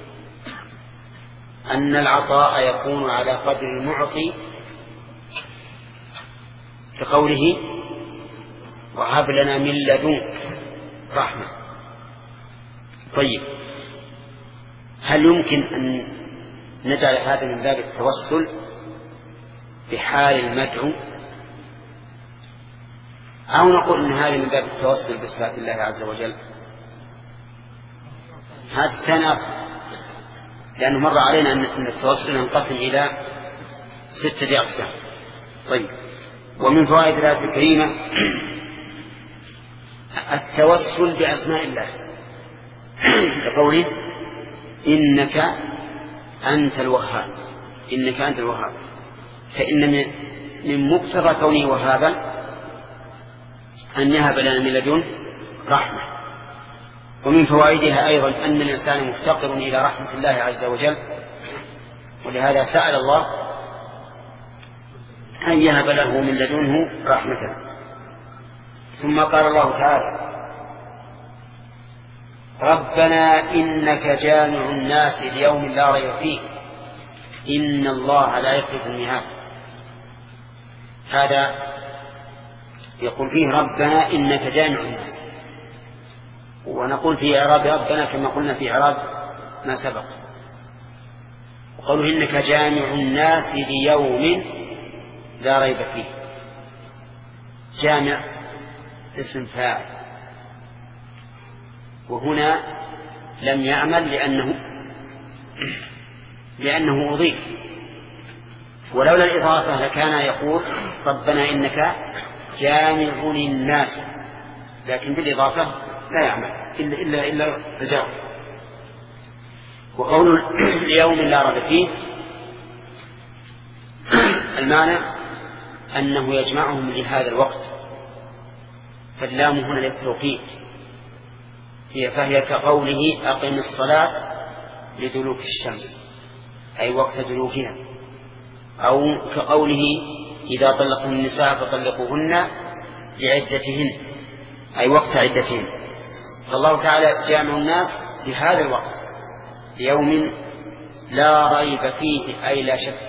أن العطاء يكون على قدر المعطي، كقوله وهب لنا من لدنك رحمة. طيب، هل يمكن أن نجعل هذا من باب التوسل بحال المدعو، أو نقول إن هذا من باب التوسل بصفات الله عز وجل؟ هذا الثاني أفضل، لأنه مر علينا أن التوسل ينقسم إلى ستة أقسام. طيب، ومن فوائد الآية الكريمة التوسل بأسماء الله، كقوله إنك أنت الوهاب، إنك أنت الوهاب، فإن من مقتضى كونه وهابا أن يهب لنا من لدنه رحمة. ومن فوائدها أيضا أن الإنسان مفتقر إلى رحمة الله عز وجل، ولهذا سأل الله أن يهب له من لدنه رحمة. ثم قال الله تعالى ربنا إنك جامع الناس ليوم لا ريب فيه إن الله لا يخلف الميعاد. هذا يقول فيه ربنا إنك جامع الناس، ونقول في إعراب ربنا كما قلنا في إعراب ما سبق. وقوله إنك جامع الناس ليوم لا ريب فيه، جامع اسم فاعل، وهنا لم يعمل لأنه لأنه أضيف، ولولا الإضافة لكان يقول ربنا إنك جامع الناس، لكن بالإضافة لا يعمل إلا إلا إلا رجاء. وقول ليوم لا ريب فيه المعنى أنه يجمعهم لهذا الوقت، فاللام هنا للتوقيت، هي فهي كقوله أقم الصلاة لدلوك الشمس أي وقت دلوكها، أو كقوله إذا طلقتم النساء فطلقوهن لعدتهن أي وقت عدتهن. فالله تعالى جامع الناس لهذا الوقت ليوم لا ريب فيه أي لا شك،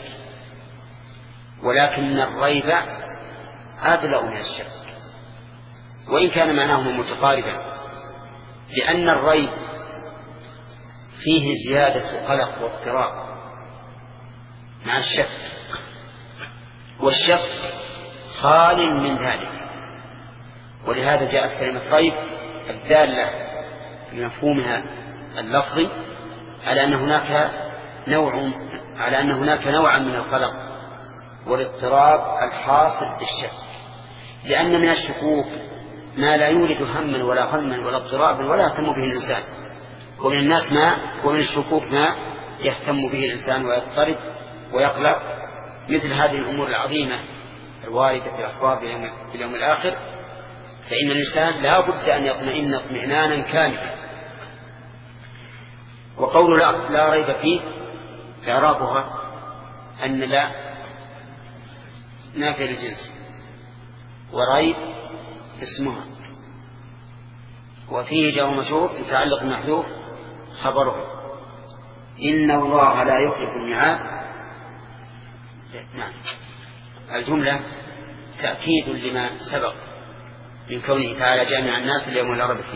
ولكن الريب أبلغ من الشك، وإن كان معناهما متقاربا، لأن الريب فيه زيادة قلق واضطراب مع الشك، والشك خال من ذلك، ولهذا جاءت كلمة ريب الدالة بمفهومها اللفظي على أن هناك نوع على أن هناك نوعا من القلق والاضطراب الحاصل بالشك، لأن من الشكوك ما لا يولد هما ولا غما ولا اضطرابا ولا يهتم به الإنسان، ومن الناس ما ومن الشكوك ما يهتم به الإنسان ويضطرب ويقلق، مثل هذه الأمور العظيمة الواردة في الأخبار في اليوم الآخر، فإن الإنسان لا بد أن يطمئن اطمئنانا كاملا. وقول لا, لا ريب فيه إعرابها أن لا نافع الجنس، وريب اسمها، وفيه جاء مجرور متعلق محذوف خبره إن الله لا يخلف الميعاد. نعم، الجملة تأكيد لما سبق من كونه تعالى جامع الناس اليوم لا ريب فيه.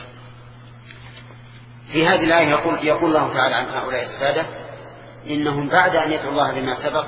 في هذه الآية يقول, يقول الله تعالى عن هؤلاء السادة إنهم بعد أن يدعوا الله بما سبق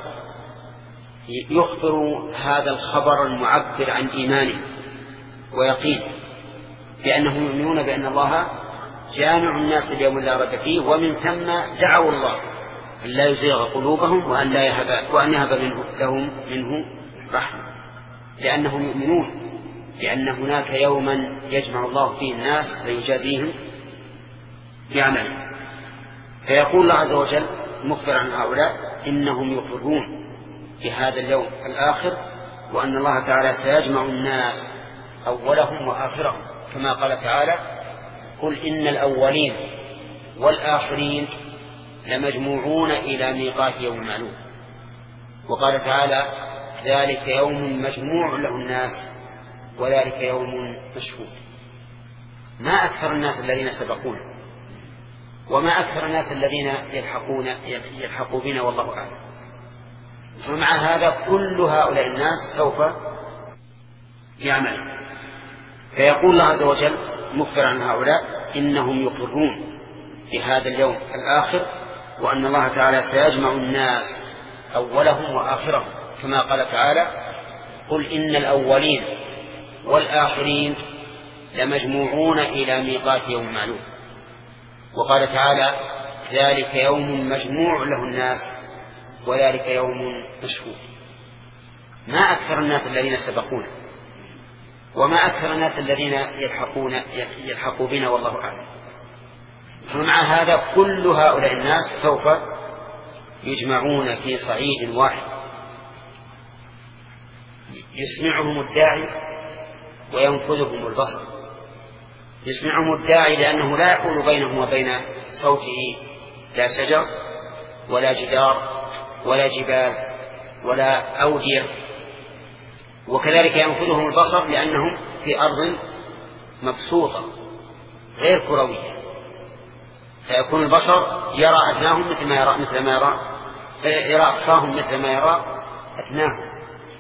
يخبروا هذا الخبر المعبر عن إيمانه ويقين بأنهم يؤمنون بأن الله جامع الناس اليوم لا ريب فيه، ومن ثم دعوا الله أن لا يزيغ قلوبهم وأن لا يهب وأن يهب منه لهم منه رحمة، لأنهم يؤمنون بأن هناك يوما يجمع الله فيه الناس ليجازيهم بعمله. فيقول الله عز وجل مخبرا عن هؤلاء إنهم يقرون بهذا اليوم الآخر وأن الله تعالى سيجمع الناس أولهم وآخرهم، كما قال تعالى: قل إن الأولين والآخرين لمجموعون إلى ميقات يوم معلوم. وقال تعالى: ذلك يوم مجموع له الناس وذلك يوم مشهود. ما أكثر الناس الذين سبقونا، وما أكثر الناس الذين يلحقون يلحقوا بنا، والله أعلم. ومع هذا كل هؤلاء الناس سوف يعمل. فيقول الله عز وجل مخبرا عن هؤلاء: إنهم يقرون بهذا اليوم الآخر، وأن الله تعالى سيجمع الناس أولهم وآخرهم، كما قال تعالى: قل إن الأولين والآخرين لمجموعون إلى ميقات يوم معلوم. وقال تعالى: ذلك يوم مجموع له الناس وذلك يوم مشهود. ما أكثر الناس الذين سبقونا، وما أكثر الناس الذين يلحقون يلحقوا بنا، والله أعلم. ومع هذا كل هؤلاء الناس سوف يجمعون في صعيد واحد، يسمعهم الداعي وينفذهم البصر. يسمعهم الداعي لأنه لا يحول بينهم وبين صوته لا شجر ولا جدار ولا جبال ولا أودية. وكذلك ينفذهم البصر لأنهم في أرض مبسوطة غير كروية، فيكون البصر يرى أدناهم مثل ما يرى مثل ما يرى يرى أقصاهم مثل ما يرى أدناهم.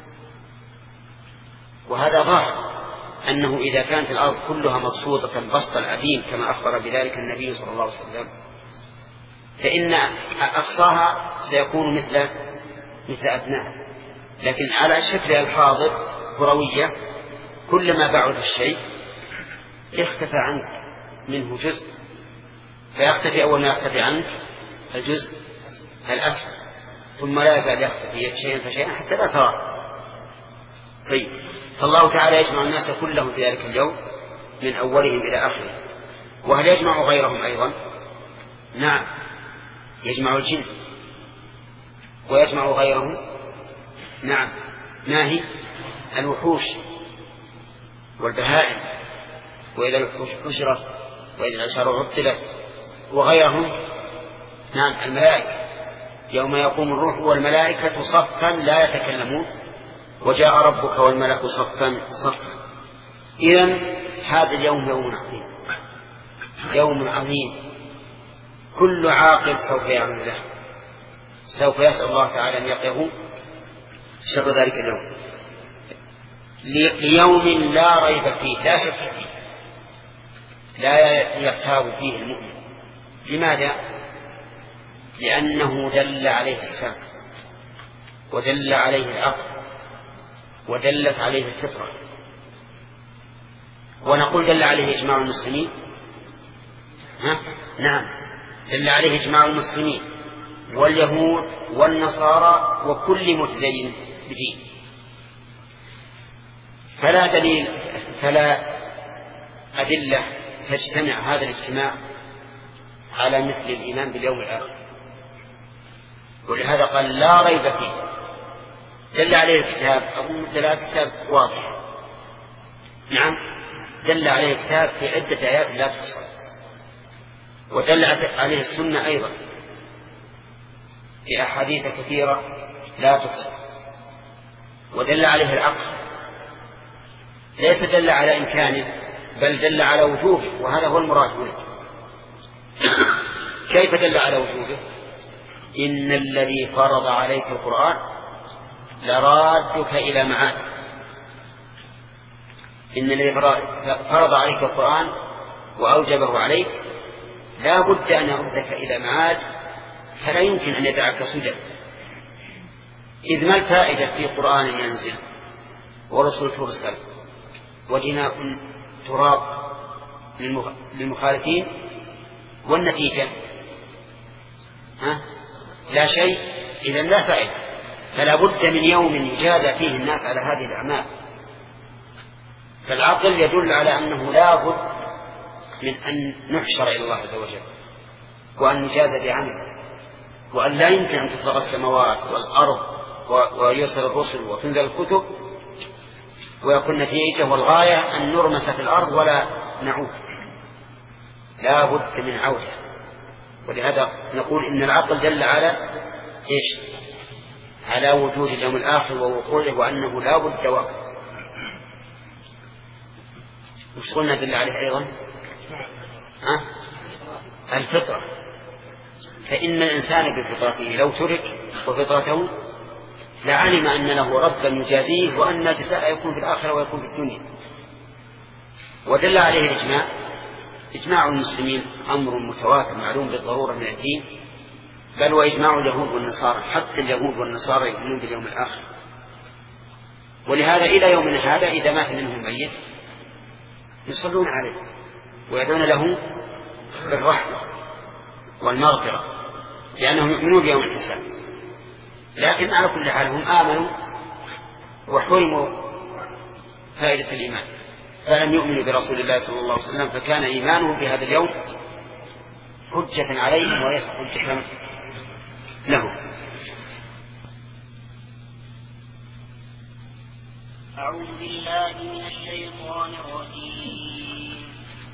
وهذا ظاهر أنه إذا كانت الأرض كلها مبسوطة بسط العديم كما أخبر بذلك النبي صلى الله عليه وسلم، فإن أقصاها سيكون مثل مثل أدناه. لكن على شكل الحاضر كروية، كلما بعد الشيء يختفى عنك منه جزء، فيختفي أول ما يختفي عنك الجزء الأسفل، ثم لا يزال يختفي شيئا فشيئا حتى لا ترى. طيب، فالله تعالى يجمع الناس كلهم في ذلك اليوم من أولهم إلى آخره. وهل يجمع غيرهم أيضا؟ نعم، يجمع الجن ويجمع غيرهم. نعم، ما هي؟ الوحوش والبهائم، وإذا الوحوش حشرت وإذا العشار عطلت، وغيرهم. نعم، الملائكة يوم يقوم الروح والملائكة صفا لا يتكلمون وجاء ربك والملك صفا صفا. إذن هذا اليوم يوم عظيم، يوم عظيم كل عاقل سوف يعمل له، سوف يسأل الله تعالى أن يقيه شر ذلك اليوم، ليوم لا ريب فيه لا شك فيه لا يرتاب فيه المؤمن. لماذا؟ لأنه دل عليه السمع ودل عليه العقل ودلت عليه الفطرة. ونقول دل عليه إجماع المسلمين. ها؟ نعم، دل عليه إجماع المسلمين واليهود والنصارى وكل متدين بدين. فلا دليل فلا أدلة تجتمع هذا الاجتماع على مثل الإيمان باليوم الآخر، ولهذا قال لا ريب فيه. دل عليه الكتاب، أظن دلالة الكتاب واضحة. نعم، دل عليه الكتاب في عدة آيات لا تحصى، ودل عليه السنة أيضا في أحاديث كثيرة لا تحصى، ودل عليه العقل، ليس دل على إمكانه بل دل على وجوبه، وهذا هو المراد منه. كيف دل على وجوبه؟ إن الذي فرض عليك القرآن لرادك إلى معاد. إن الذي فرض عليك القرآن وأوجبه عليك لا بد أن يردك إلى معاد، فلا يمكن أن يدعك سدى. إذ ما الفائدة في قرآن ينزل ورسل ترسل ودماء تراب للمخالفين، والنتيجة ها؟ لا شيء. إذن لا فائدة. فلا بد من يوم يجازى فيه الناس على هذه الأعمال. فالعقل يدل على أنه لا بد من أن نحشر إلى الله عز وجل وأن نجازى بعمل، وأن لا يمكن أن تفرغ السماوات والأرض ويرسل الرسل وتنزل الكتب ويكون نتيجة والغاية أن نرمس في الأرض ولا نعود، لا بد من عودة. ولهذا نقول إن العقل دل على إيش؟ على وجود اليوم الآخر ووقوعه وأنه لا بد وقت. وش قلنا دل عليه أيضا؟ ها؟ الفطرة. فإن الإنسان بفطرته لو ترك وفطرته لعلم أن له ربا يجازيه وأن الجزاء يكون في الآخرة ويكون في الدنيا. ودل عليه الإجماع، إجماع المسلمين أمر متواتر معلوم بالضرورة من الدين، بل وإجماع اليهود والنصارى، حتى اليهود والنصارى يؤمنون باليوم الآخر. ولهذا إلى يومنا هذا إذا مات منهم ميت يصلون عليه ويدعون له بالرحمة والمغفرة لأنهم يؤمنون بيوم الحساب. لكن على كل حال هم آمنوا وحرموا فائدة الإيمان، فلم يؤمنوا برسول الله صلى الله عليه وسلم، فكان إيمانهم بهذا اليوم حجة عليهم وليس حجة لهم. أعوذ بالله من الشيطان الرجيم.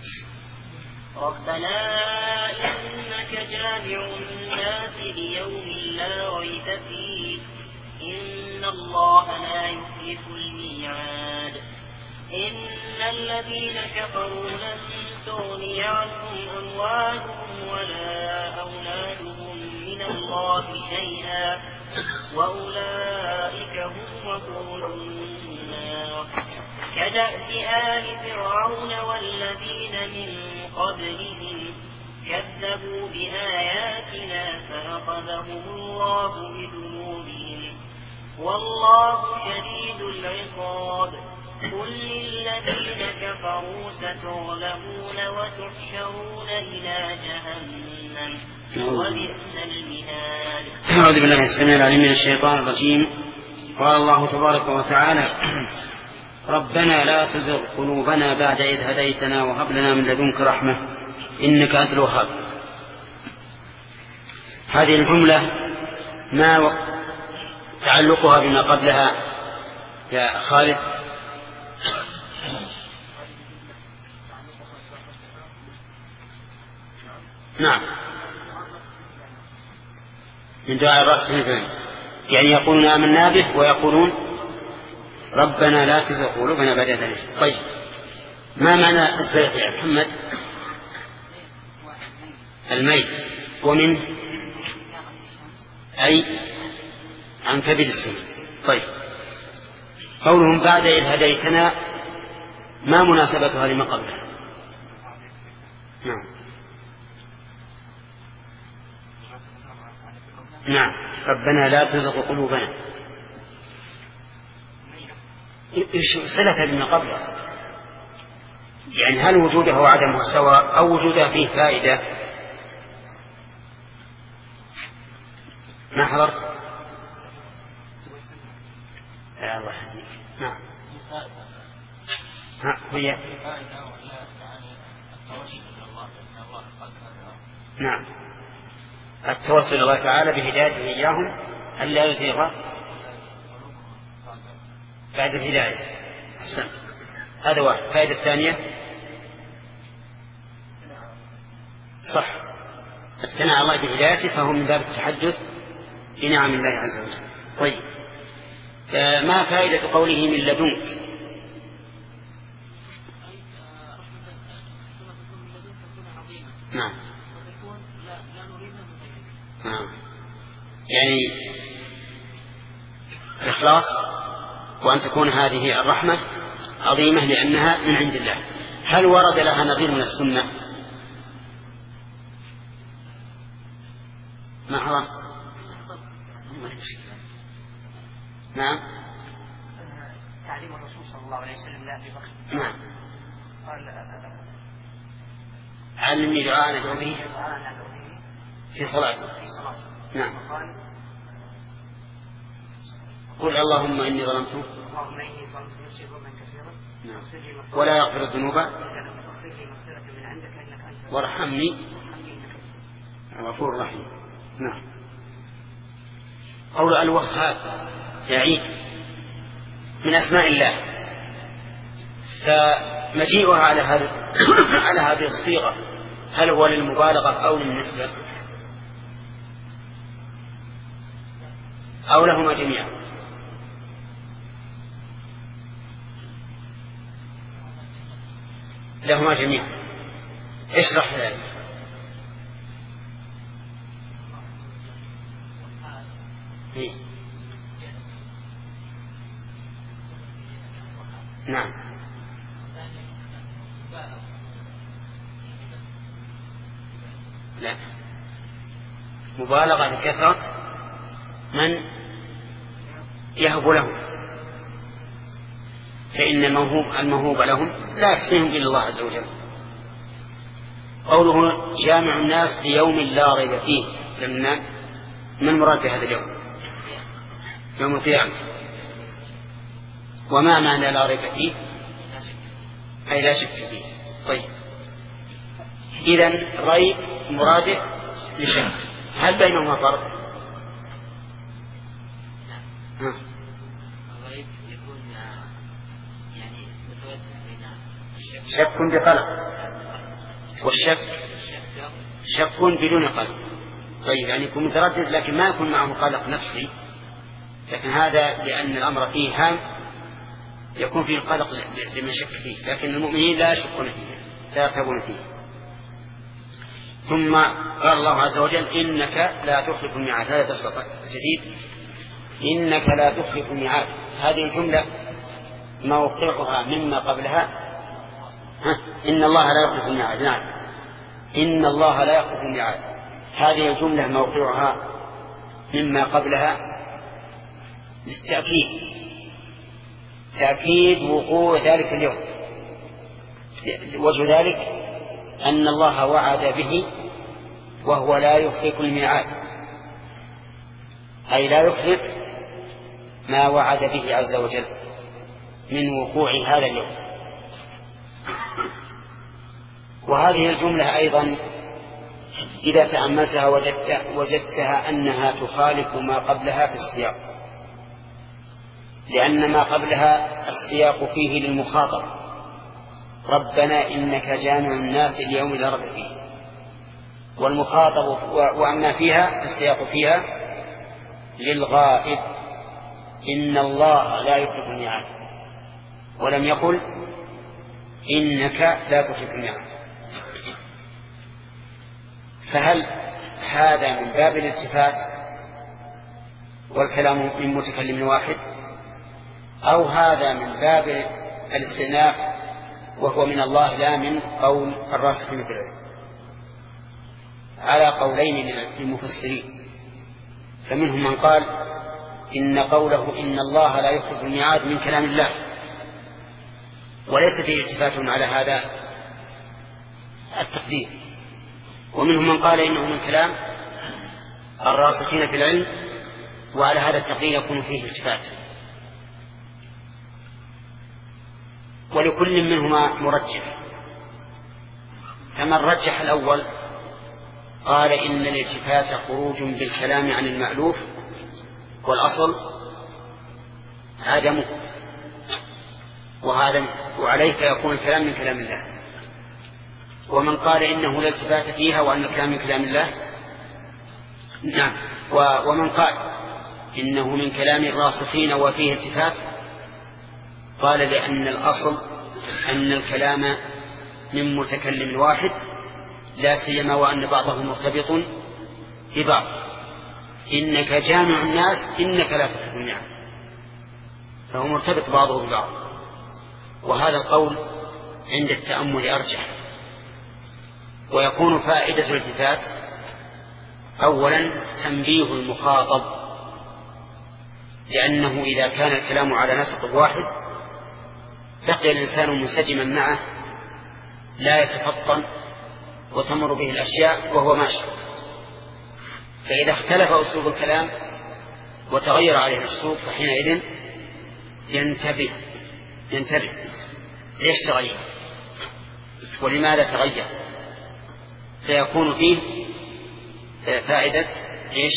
ربنا إنك جامع الناس ليوم لا ريب فيه إن الله لا يخلف الميعاد. إن الذين كفروا لن تغني عنهم أموالهم ولا أولادهم من الله شيئا وأولئك هم وقود النار. كدأب آل فرعون والذين من قبلهم كذبوا بآياتنا فأخذهم الله بذنوبهم والله شديد العقاب. قل للذين كفروا ستغلبون وتحشرون إلى جهنم وبئس المهاد. أعوذ بالله السميع العليم من الشيطان الرجيم. قال الله تبارك وتعالى ربنا لا تزغ قلوبنا بعد إذ هديتنا وهب لنا من لدنك رحمة إنك أنت الوهاب. هذه الجملة ما تعلقها بما قبلها يا خالد؟ نعم، من دعاء الرأس يعني يقولون آمنا به ويقولون ربنا لا تزغ قلوبنا بعد إذ هديتنا. طيب ما معنى الزيغ يا محمد؟ الميل ومن أي عن كبد السن. طيب قولهم بعد إذ هديتنا ما مناسبتها لما قبلها؟ نعم نعم ربنا لا تزغ قلوبنا إيش صلتها بما قبلها؟ يعني هل وجودها وعدمه سواء أو وجودها فيه فائدة؟ ما حضرت؟ يا الله يهديك. نعم ها هي نعم التوسل إلى الله تعالى بهدايته إياهم ألا يزيغ بعد الهداية. أحسنت، هذا واحد. الفائدة الثانية صح، اقتنع الله بهدايته فهو من باب التحدث بنعم الله عز وجل. طيب ما فائدة قوله من لدنك؟ نعم نعم يعني الإخلاص وأن تكون هذه الرحمة عظيمة لأنها من عند الله. هل ورد لها نظير من السنة؟ ما حضرت؟ نعم تعليم الرسول صلى الله عليه وسلم لأبي بكر. نعم قال علمني دعاء ندعو به في صلاته. نعم قل اللهم إني ظلمت اللهم إني ظلمت نفسي ظلما كثيرا ولا يغفر الذنوب وارحمني غفور رحيم. نعم قول الوهاب يعيد من أسماء الله فمجيئها على هذه على هذه الصيغة هل هو للمبالغة أو للنسبة أو لهما جميعا؟ لهما جميعا. اشرح ذلك. إيه؟ نعم. لا، مبالغة لكثرة من يهب لهم، فإن الموهوب الموهوب لهم لا يحسنهم إلا الله عز وجل. قوله جامع الناس ليوم لا ريب فيه، لأن ما المراد بهذا اليوم؟ يوم القيامة. وما معنى لا ريب فيه؟ أي لا شك فيه. طيب، إذن ريب مرادف لشك، هل بينهما فرق؟ الريب يكون يعني متوازن بين الشك شك بقلق، والشك شك بدون قلق. طيب، يعني يكون متردد لكن ما يكون معه قلق نفسي، لكن هذا لأن الأمر فيه هام يكون فيه القلق لمن شك فيه، لكن المؤمنين لا يشكون فيه، لا يرتابون فيه. ثم قال الله عز وجل إنك لا تخلف الميعاد. هذا تصدق جديد، إنك لا تخلف الميعاد. هذه الجملة موقعها مما قبلها ها؟ إن الله لا يخلف الميعاد. نعم، إن الله لا يخلف الميعاد. هذه الجملة موقعها مما قبلها للتأكيد، تأكيد وقوع ذلك اليوم. وجه ذلك أن الله وعد به وهو لا يخلف الميعاد، أي لا يخلف ما وعد به عز وجل من وقوع هذا اليوم. وهذه الجملة أيضا إذا تأملتها وجدت وجدتها أنها تخالف ما قبلها في السياق، لأن ما قبلها السياق فيه للمخاطب، ربنا إنك جامع الناس اليوم لا ريب فيه، والمخاطب وأما فيها السياق فيها للغائب، إن الله لا يخلف الميعاد، ولم يقل إنك لا تخلف الميعاد. فهل هذا من باب الالتفات والكلام من متكلم واحد، أو هذا من باب الاستئناف وهو من الله لا من قول الراسخين في العلم؟ على قولين للمفسرين، فمنهم من قال إن قوله إن الله لا يخلف الميعاد من كلام الله وليس فيه التفات على هذا التقدير، ومنهم من قال إنه من كلام الراسخين في العلم، وعلى هذا التقدير يكون فيه التفات. ولكل منهما مرجح، فمن رجح الأول قال إن الالتفات خروج بالكلام عن المألوف والأصل عدمه، وهذا وعليه فيكون الكلام من كلام الله. ومن قال إنه لا التفات فيها وأن الكلام من كلام الله، نعم، ومن قال إنه من كلام الراسخين وفيه التفات قال لأن الأصل أن الكلام من متكلم واحد، لا سيما وأن بعضهم مرتبط ببعض. إنك جامع الناس إنك لا تخلف الميعاد، فهو مرتبط بعضه ببعض. وهذا القول عند التأمل أرجح، ويكون فائدة الالتفات أولا تنبيه المخاطب، لأنه إذا كان الكلام على نسق واحد بقي الإنسان منسجما معه لا يتفطن وتمر به الأشياء وهو ماشي. فإذا اختلف أسلوب الكلام وتغير عليه الأسلوب فحينئذ ينتبه ينتبه ليش تغير ولماذا تغير، فيكون فيه فائدة إيش؟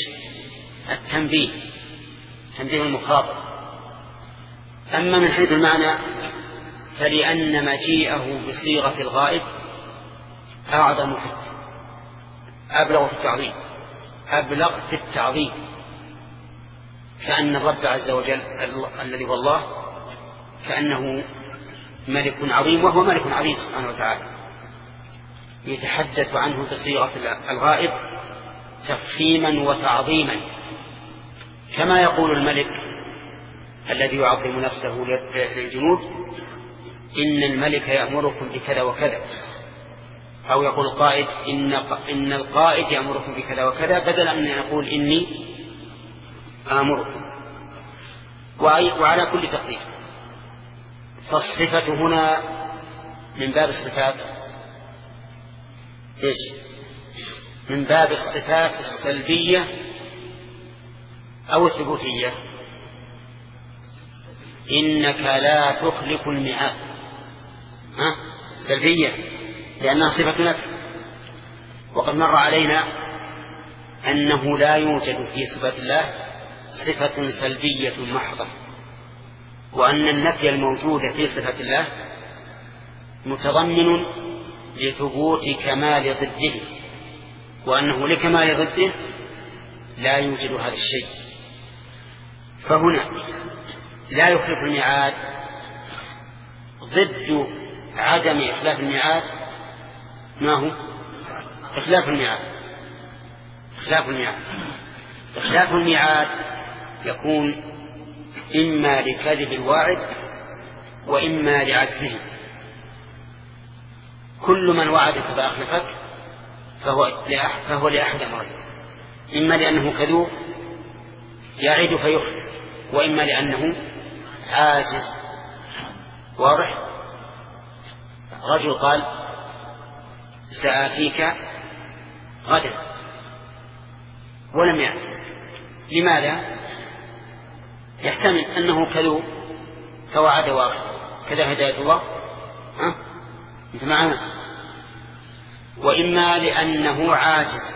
التنبيه، تنبيه المخاطب. أما من حيث المعنى فلأن مجيئه بصيغة الغائب أعظم أبلغ في التعظيم أبلغ في التعظيم كأن الرب عز وجل الذي هو الله كأنه ملك عظيم، وهو ملك عظيم سبحانه وتعالى، يتحدث عنه بصيغة الغائب تفخيما وتعظيما، كما يقول الملك الذي يعظم نفسه للجنود إن الملك يأمركم بكذا وكذا، أو يقول القائد إن, إن القائد يأمركم بكذا وكذا، بدلا من أن يقول إني آمركم. وعلى كل تقدير فالصفة هنا من باب الصفات إيش؟ من باب الصفات السلبية أو الثبوتية. إنك لا تخلف الميعاد، ها؟ سلبية لأنها صفة نفي، وقد مر علينا أنه لا يوجد في صفات الله صفة سلبية محضة، وأن النفي الموجود في صفة الله متضمن لثبوت كمال ضده، وأنه لكمال ضده لا يوجد هذا الشيء. فهنا لا يخلف الميعاد ضد عدم إخلاف الميعاد ما هو؟ إخلاف الميعاد. إخلاف الميعاد إخلاف الميعاد يكون إما لكذب الواعد وإما لعجزه. كل من وعدك فأخلفك فهو فهو لأحد أمرين: إما لأنه كذوب يعد فيخلف، وإما لأنه عاجز. واضح؟ رجل قال سآتيك غدا ولم يأتي. لماذا؟ يحتمل أنه كذوب فوعد واخر، كذا هداية الله، ها؟ أنت معنا؟ وإما لأنه عاجز،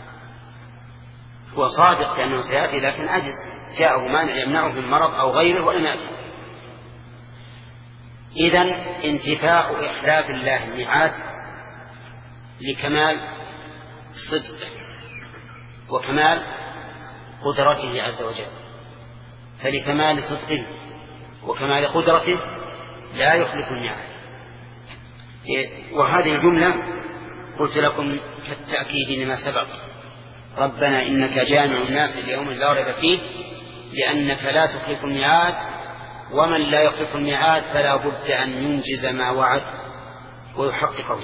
هو صادق بأنه سيأتي لكن عجز، جاءه مانع يمنعه من مرض أو غيره ولم يأتي. إذن انتفاء إخلاف الله الميعاد لكمال صدق وكمال قدرته عز وجل، فلكمال صدقه وكمال قدرته لا يخلف الميعاد. وهذه الجملة قلت لكم كالتأكيد لما سبق: ربنا إنك جامع الناس ليوم لا ريب فيه، لأنك لا تخلف الميعاد، ومن لا يخلف الميعاد فلا بد أن ينجز ما وعد ويحققه.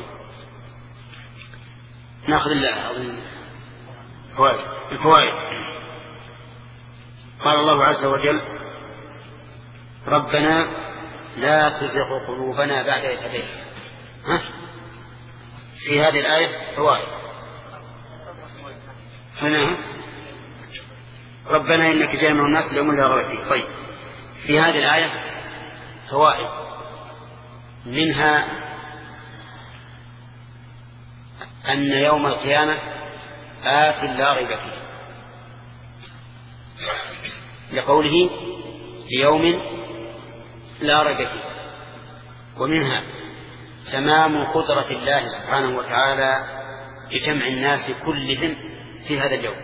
نأخذ الفوائد. الفوائد قال الله عز وجل: ربنا لا تزغ قلوبنا بعد إذ هديتنا. ها؟ في هذه الآية فوائد. هنا ربنا إنك جامع الناس ليوم لا ريب فيه. طيب، في هذه الآية فوائد، منها أن يوم القيامة آت لا ريب فيه، لقوله ليوم لا ريب فيه. ومنها تمام قدرة الله سبحانه وتعالى بجمع الناس كلهم في هذا اليوم.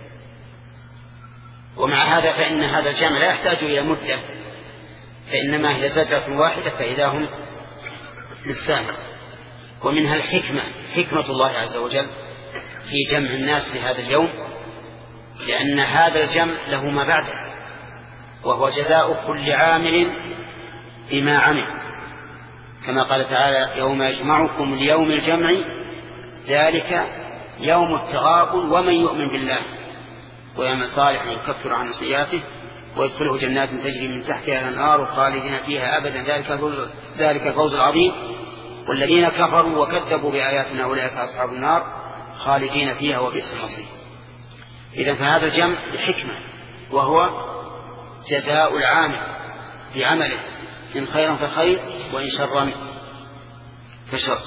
ومع هذا فإن هذا الجمع لا يحتاج إلى مدة، فإنما هي زجرة واحدة فإذا هم للسامع. ومنها الحكمة، حكمة الله عز وجل في جمع الناس في هذا اليوم، لأن هذا الجمع له ما بعده، وهو جزاء كل عامل بما عمل، كما قال تعالى: يوم يجمعكم ليوم الجمع ذلك يوم التغابن ومن يؤمن بالله ويعمل صالحا يكفر عن سيئاته ويدخله جنات تجري من تحتها الأنهار خالدين فيها أبدا ذلك الفوز العظيم. والذين كفروا وكذبوا بآياتنا أولئك أصحاب النار خالدين فيها وبئس المصير. إذن فهذا الجمع لحكمة، وهو جزاء العامل في عمله، إن خيرا فخير وإن شرا فشر.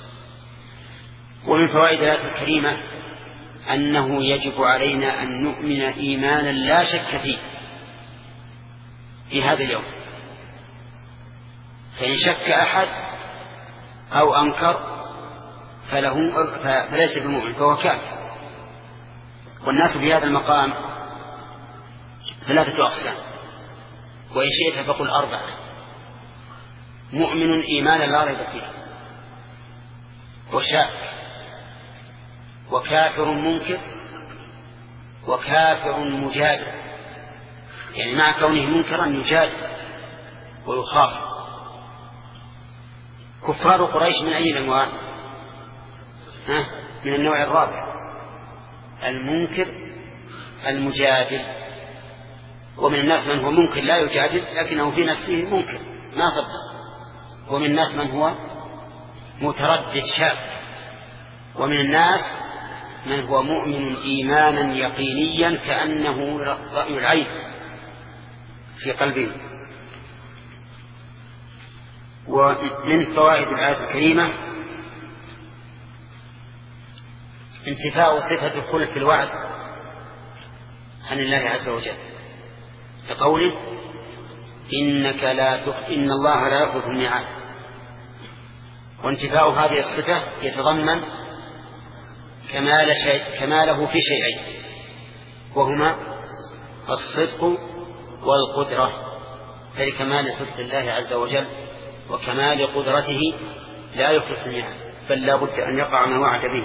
ومن فوائد الآية الكريمة أنه يجب علينا أن نؤمن إيمانا لا شك فيه في هذا اليوم، فإن شك أحد أو أنكر فله فليس بمؤمن فهو كافر. والناس في هذا المقام ثلاثة أقسام، وإن شئت فقل أربعة: مؤمن إيمانا لا ريب فيه، وشاك، وكافر منكر، وكافر مجادل، يعني مع كونه منكرا يجادل ويخاف. كفار قريش من أي الأنواع؟ ها؟ من النوع الرابع، المنكر المجادل. ومن الناس من هو منكر لا يجادل لكنه في نفسه منكر ما صدق، ومن الناس من هو متردد شاك، ومن الناس من هو مؤمن إيمانا يقينيا كأنه رأي العين في قلبه. ومن فوائد الآية الكريمة انتفاء صفة الخلف في الوعد عن الله عز وجل، كقوله: إنك لا تخ... إن الله لا يخلف الميعاد. وانتفاء هذه الصفة يتضمن كمال شيء كماله في شيئين، وهما الصدق والقدرة، فلكمال صدق الله عز وجل وكمال قدرته لا يخلف الميعاد، بل لا بد أن يقع ما وعد به.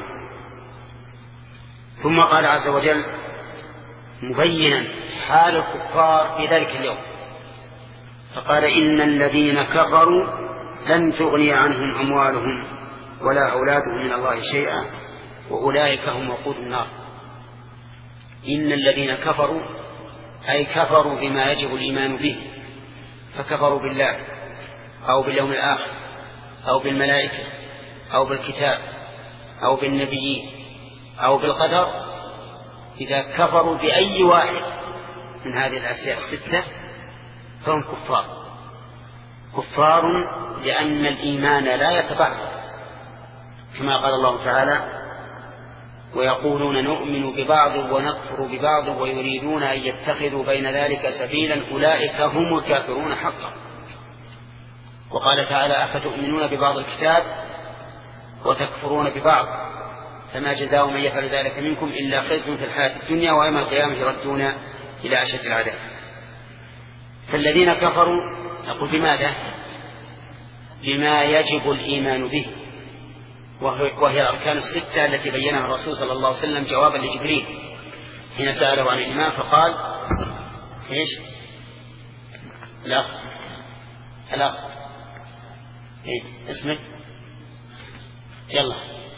ثم قال عز وجل مبينا حال الكفار في ذلك اليوم، فقال: إن الذين كفروا لن تغني عنهم أموالهم ولا أولادهم من الله شيئا وأولئك هم وقود النار. إن الذين كفروا أي كفروا بما يجب الإيمان به، فكفروا بالله أو باليوم الآخر أو بالملائكة أو بالكتاب أو بالنبيين أو بالقدر. إذا كفروا بأي واحد من هذه الأشياء الستة فهم كفار. كفار لأن الإيمان لا يتبعض، كما قال الله تعالى: ويقولون نؤمن ببعض ونكفر ببعض ويريدون أن يتخذوا بين ذلك سبيلا أولئك هم الكافرون حقا. وقال تعالى: أفتؤمنون ببعض الكتاب وتكفرون ببعض فما جزاء من يفعل ذلك منكم إلا خزي في الحياة الدنيا ويوم القيامة يردون إلى أشد العذاب. فالذين كفروا نقول بماذا؟ بما يجب الإيمان به، وهي الأركان الستة التي بينها الرسول صلى الله عليه وسلم جوابا لجبريل حين سأله عن الإيمان فقال: إيش؟ لا لا إيه؟ اسمك؟ يلا.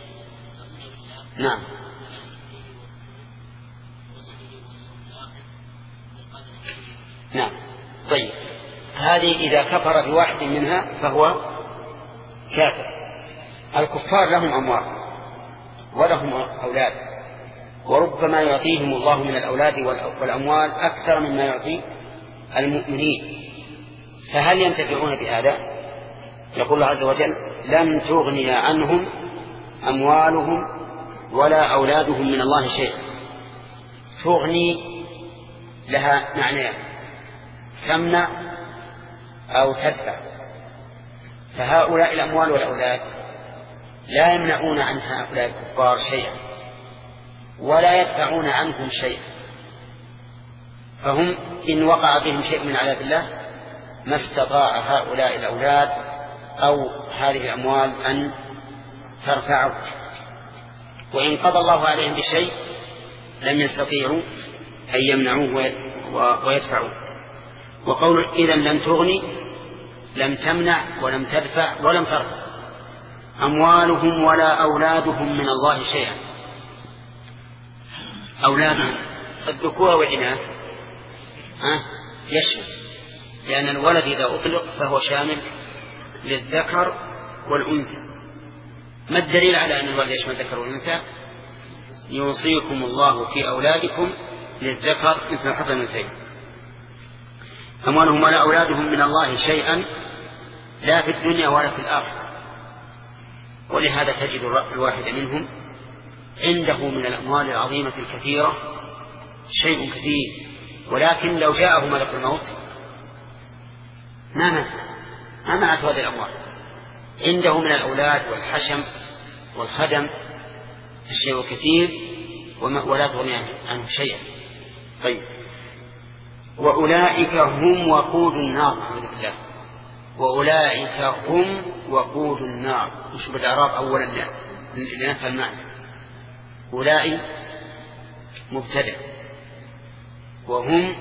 نعم. نعم. طيب، هذه إذا كفر بواحد منها فهو كافر. الكفار لهم أموال ولهم أولاد، وربما يعطيهم الله من الأولاد والأموال أكثر مما يعطي المؤمنين، فهل ينتفعون بهذا؟ يقول الله عز وجل: لن تغني عنهم أموالهم ولا أولادهم من الله شيئا. تغني لها معنيان: تمنع أو تدفع. فهؤلاء الأموال والأولاد لا يمنعون عن هؤلاء الكفار شيئا ولا يدفعون عنهم شيئا، فهم إن وقع بهم شيء من عذاب الله ما استطاع هؤلاء الأولاد أو هذه الأموال أن ترفعه، وإن قضى الله عليهم بشيء لم يستطيعوا أن يمنعوه ويدفعوه. وقول إذن لن تغني لم تمنع ولم تدفع ولم ترفع أموالهم ولا أولادهم من الله شيئا. أولادهم الذكور والإناث يشمل، لأن الولد إذا أطلق فهو شامل للذكر والأنثى. ما الدليل على أن الولد يشمل الذكر والأنثى؟ يوصيكم الله في أولادكم للذكر مثل حظ الأنثيين. أموالهم ولا أولادهم من الله شيئا لا في الدنيا ولا في الآخرة. ولهذا تجد الواحد منهم عنده من الأموال العظيمة الكثيرة شيء كثير، ولكن لو جاءه ملك الموت ما مات ما منعت هذه الأموال. عنده من الأولاد والحشم والخدم الشيء كثير ولا تغني عنه شيئا. طيب، وأولئك هم وقود النار. الحمد لله. وأولئك هم وقود النار. نشوف الأعراب أولا لنفهم المعنى. أولئك مبتدأ، وهم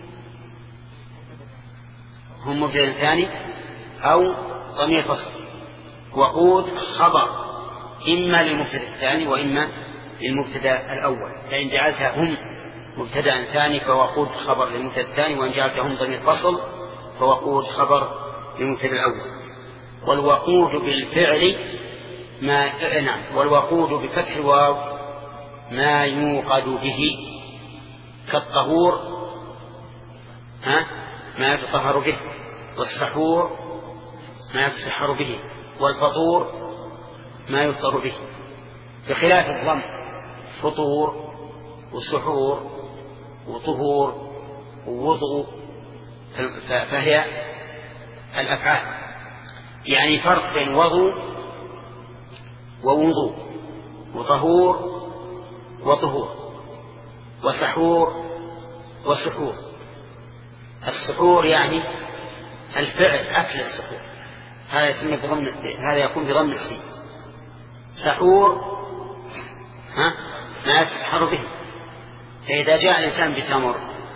هم مبتدأ ثاني أو ضمير فصل. وقود خبر إما للمبتدأ الثاني وإما للمبتدأ الأول. فإن جعلتها هم مبتدأ ثاني فوقود خبر للمبتدأ الثاني، وإن جعلتها هم ضمير فصل فوقود خبر للمبتدأ الأول. والوقود بالفعل ما نعم والوقود بفتح الواو ما يوقد به، كالطهور ها ما يتطهر به، والسحور ما يتسحر به، والفطور ما يفطر به، بخلاف الضم فطور وسحور وطهور ووضوء، فهي الأفعال. يعني فرق بين وضوء ووضوء وطهور وطهور وسحور وسحور. السحور يعني الفعل، أكل السحور، هذا يسمى بضم، هذا يكون بضم السين. سحور ها ما يتسحر به. فإذا جاء الإنسان بتمر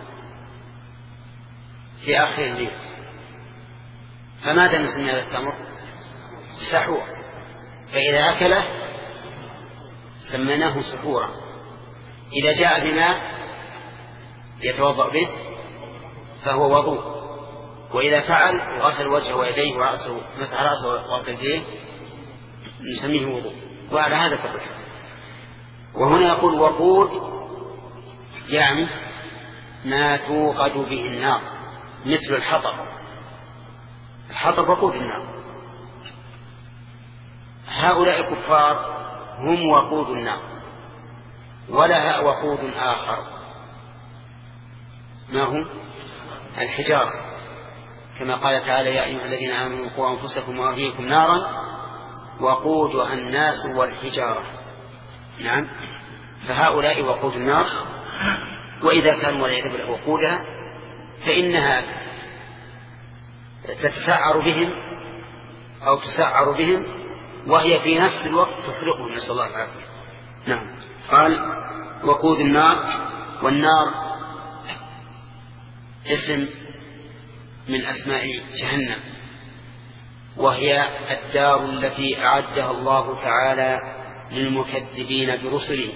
في آخر الليل فماذا نسمي هذا التمر؟ سحور. فإذا أكله سميناه سحورا. إذا جاء بماء يتوضأ به فهو وضوء. وإذا فعل وغسل وجهه ويديه ورأسه، مسح رأسه وغسل يديه، نسميه وضوء. وعلى هذا فقط. وهنا يقول وقود يعني ما توقد به النار، مثل الحطب. الحطب وقود النار. هؤلاء الكفار هم وقود النار، ولها وقود آخر ما هو الحجارة، كما قال تعالى يا أيها الذين آمنوا قوا أنفسكم وأهليكم نارا وقودها الناس والحجارة. نعم، فهؤلاء وقود النار. وإذا كانوا والعياذ بالله وقودها فإنها تتسعر بهم أو تسعر بهم، وهي في نفس الوقت تحرقهم، نسأل الله العافية. نعم. قال وقود النار. والنار اسم من أسماء جهنم، وهي الدار التي أعدها الله تعالى للمكذبين برسله،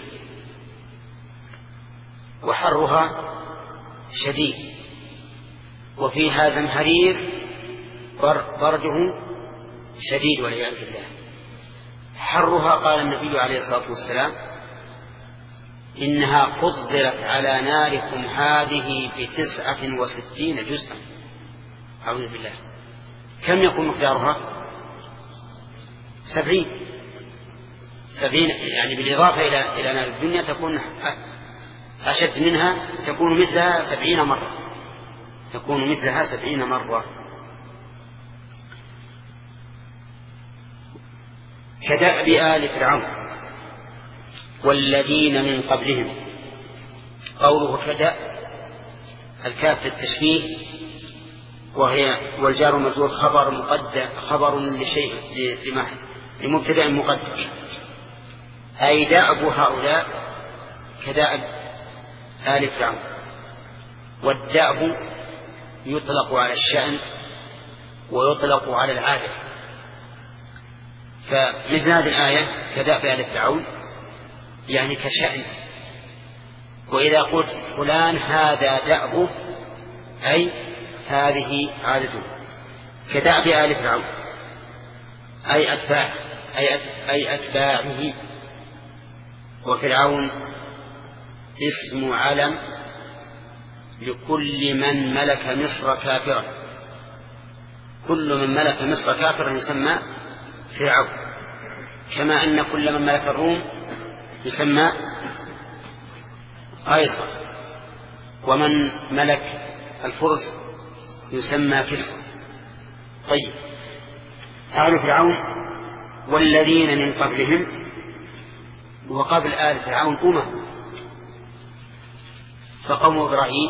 وحرها شديد، وفيها زمهرير برده شديد والعياذ بالله. حرها قال النبي عليه الصلاة والسلام إنها فضلت على ناركم هذه بتسعة وستين جزءا. أعوذ بالله. كم يكون مقدارها؟ سبعين سبعين يعني بالإضافة إلى إلى نار الدنيا تكون أشد منها، تكون مثلها سبعين مرة تكون مثلها سبعين مرة. كدأب آل فرعون والذين من قبلهم. قوله كدأب الكاف التشبيه، وهي والجار مجرور خبر مقدم، خبر لشيء لمبتدأ مقدم، أي دأب هؤلاء كدأب آل فرعون. والدأب يطلق على الشأن ويطلق على العادة، فمثل هذه الآية كدأب آل فرعون يعني كشأن. وإذا قلت فلان هذا دأبه أي هذه عادته. كدأب آل فرعون أي أتباع أي أتباعه. وفرعون اسم علم لكل من ملك مصر كافرا. كل من ملك مصر كافرا يسمى فرعون، كما أن كل من ملك الروم يسمى قيصر، ومن ملك الفرس يسمى كسرى. طيب، آل فرعون والذين من قبلهم، وقبل آل فرعون أمم، فقوم إبراهيم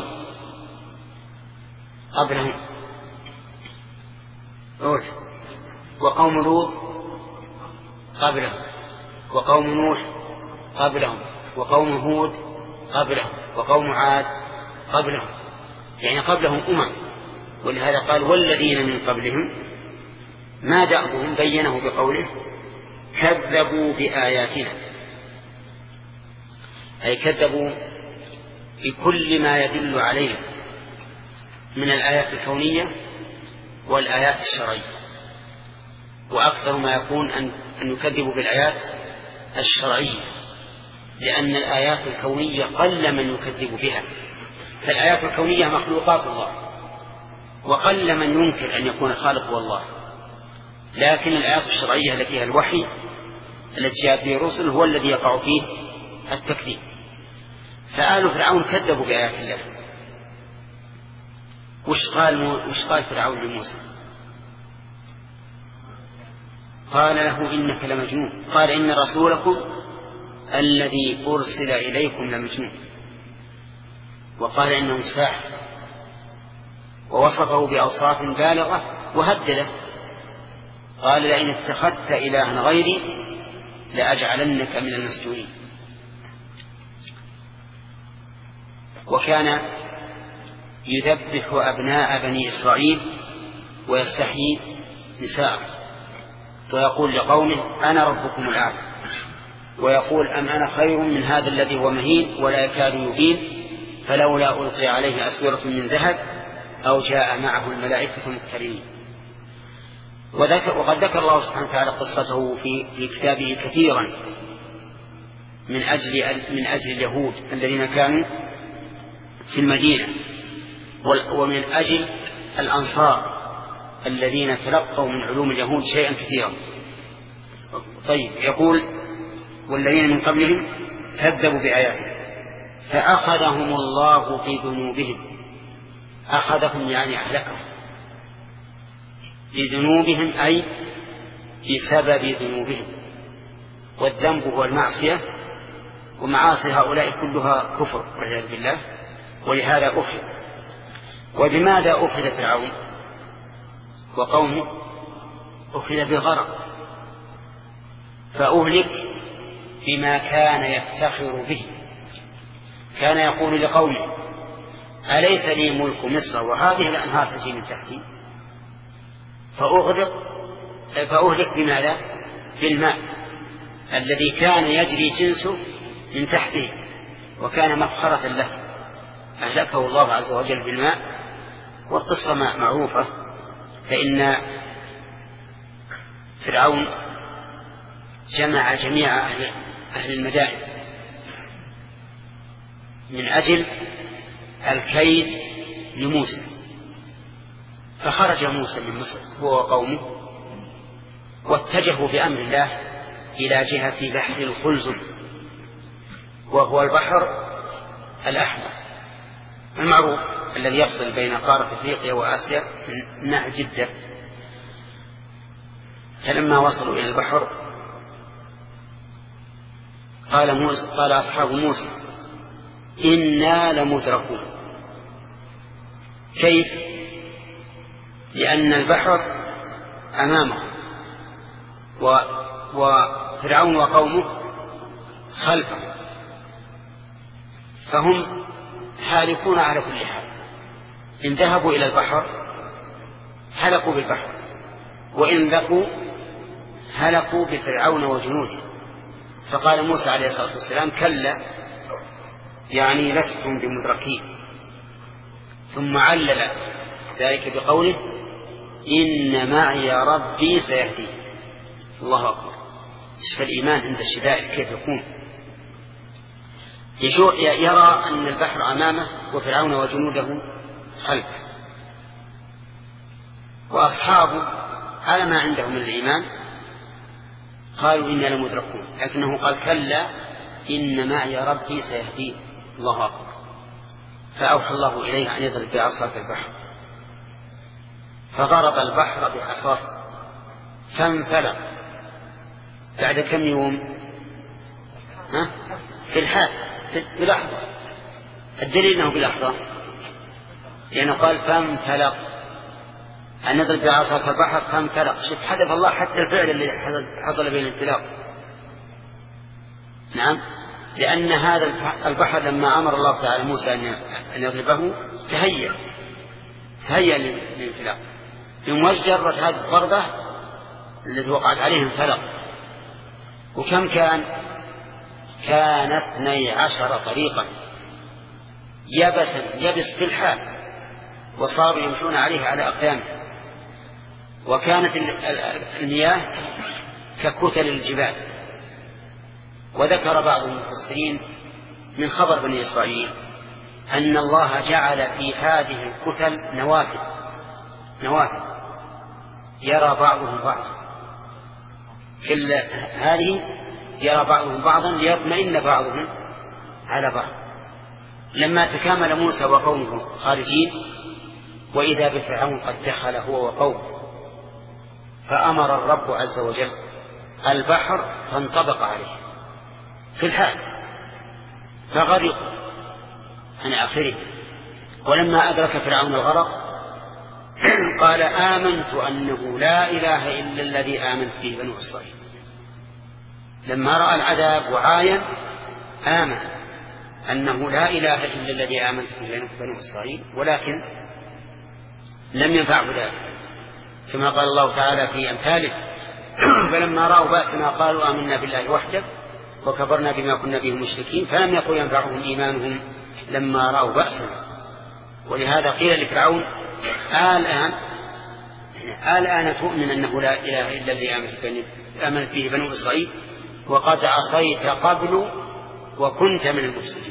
قبلهم، وقوم لوط قبلهم، وقوم نوح قبلهم، وقوم هود قبلهم، وقوم عاد قبلهم، يعني قبلهم أمم. ولهذا قال والذين من قبلهم، ما دأبهم بينه بقوله كذبوا بآياتنا، أي كذبوا بكل ما يدل عليه من الآيات الكونية والآيات الشرعية، وأكثر ما يكون أن يكذبوا بالآيات الشرعية، لأن الآيات الكونية قل من يكذب بها، فالآيات الكونية مخلوقات الله، وقل من ينكر أن يكون خالق هو الله. لكن الآيات الشرعية التي هي الوحي التي جاء به الرسل هو الذي يقع فيه التكذيب. فآل فرعون كذبوا بآيات الله. وش قال, وش قال فرعون لموسى؟ قال له إنك لمجنون، قال إن رسولكم الذي أرسل إليكم لمجنون، وقال إنه ساحر، ووصفه بأوصاف بالغة وهدده، قال لئن اتخذت إلها غيري لأجعلنك من المسجونين. وكان يذبح أبناء بني إسرائيل ويستحيي نساءه، ويقول لقومه أنا ربكم الأعلى، ويقول أم أنا خير من هذا الذي هو مهين ولا يكاد يبين، فلولا ألقي عليه أسورة من ذهب أو جاء معه الملائكة مقترنين. وقد ذكر الله سبحانه وتعالى قصته في كتابه كثيرا من أجل, من أجل اليهود الذين كانوا في المدينة، ومن أجل الأنصار الذين تلقوا من علوم اليهود شيئا كثيرا. طيب، يقول والذين من قبلهم كذبوا بآياتنا فأخذهم الله بذنوبهم. أخذهم يعني أهلكهم بذنوبهم، أي بسبب ذنوبهم، والذنب هو المعصية، ومعاصي هؤلاء كلها كفر والعياذ بالله، ولهذا أخذ. وبماذا أخذ فرعون وقومه؟ أخذ بغرق، فأهلك بما كان يفتخر به. كان يقول لقومه أليس لي ملك مصر وهذه الأنهار تجري من تحتي؟ فأغرق فأهلك بماذا؟ بالماء الذي كان يجري جنسه من تحته وكان مفخرة له، أهلكه الله عز وجل بالماء. والقصة معروفة، فإن فرعون جمع جميع أهل, أهل المدائن من أجل الكيد لموسى، فخرج موسى من مصر هو وقومه واتجهوا بأمر الله إلى جهة بحر القلزم، وهو البحر الأحمر المعروف الذي يفصل بين قارة أفريقيا وآسيا من ناحية جدة. فلما وصلوا إلى البحر قال موسى قال أصحاب موسى إنا لمدركون. كيف؟ لأن البحر أمامه وفرعون وقومه خلفه، فهم حالكون على كل حال. إن ذهبوا إلى البحر هلكوا بالبحر، وإن ذقوا هلكوا بفرعون وجنوده. فقال موسى عليه الصلاة والسلام كلا، يعني لستم بمدركين. ثم علل ذلك بقوله إن معي ربي سيهدي. الله أكبر. فالإيمان عند الشدائد كيف يكون؟ يرى أن البحر أمامه وفرعون وجنوده خلفه، وأصحابه على ما عندهم من الإيمان قالوا إنا لمدركون، لكنه قال كلا إن معي ربي سيهدين. الله أكبر. فأوحى الله إليه أن يضرب بعصا البحر، فضرب البحر بعصاه فانفلق بعد كم يوم؟ ها؟ في الحال بلحظة. الدليل أنه بلحظة لأنه يعني قال فانفلق أن نضرب بعصاك البحر فانفلق. شوف حذف الله حتى الفعل اللي حصل به الانفلاق. نعم، لأن هذا البحر لما أمر الله تعالى موسى أن يضربه تهيأ تهيأ للانفلاق. يوم وجرت هذه الضربة التي وقعت عليه انفلق. وكم كان؟ كان اثني عشر طريقا يبسا يبس في الحال، وصاروا يمشون عليه على أقدامه. وكانت المياه ككتل الجبال. وذكر بعض المفسرين من خبر بني إسرائيل أن الله جعل في هذه الكتل نوافذ نوافذ يرى بعضهم بعضا. كل هذه يرى بعضهم بعضا ليطمئن بعضهم على بعض. لما تكامل موسى وقومه خارجين وإذا بفرعون قد دخل هو وقومه، فأمر الرب عز وجل البحر فانطبق عليه في الحال فغرقوا عن آخره. ولما أدرك فرعون الغرق قال آمنت أنه لا إله إلا الذي آمنت به بنو إسرائيل. لما رأى العذاب وعاين آمن أنه لا إله إلا الذي آمنت به بنو إسرائيل، ولكن لم ينفعه ذلك كما قال الله تعالى في أمثاله فلما رأوا بأسنا قالوا آمنا بالله وحده وكفرنا بما كنا به مشركين فلم يكن ينفعهم إيمانهم لما رأوا بأسنا. ولهذا قيل لفرعون الآن الآن تؤمن أنه لا إله إلا الذي آمنت به بنو إسرائيل وقد عصيت قبل وكنت من المفسدين.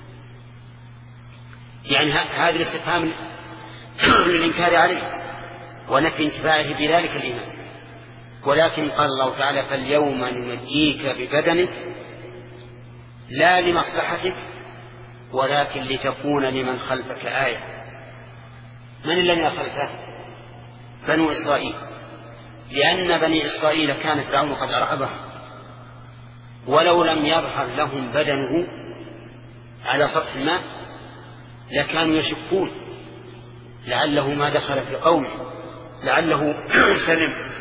يعني هذا الاستفهام للإنكار عليه ونفي انتفاعه بذلك الإيمان. ولكن قال الله تعالى فاليوم ننجيك ببدنك لا لمصلحتك ولكن لتكون لمن خلفك آية. من الذين خلفه؟ بنو إسرائيل، لأن بني إسرائيل كان فرعون قد أرعبهم، ولو لم يظهر لهم بدنه على سطح الماء لكانوا يشكون لعله ما دخل في قومه لعله سلم،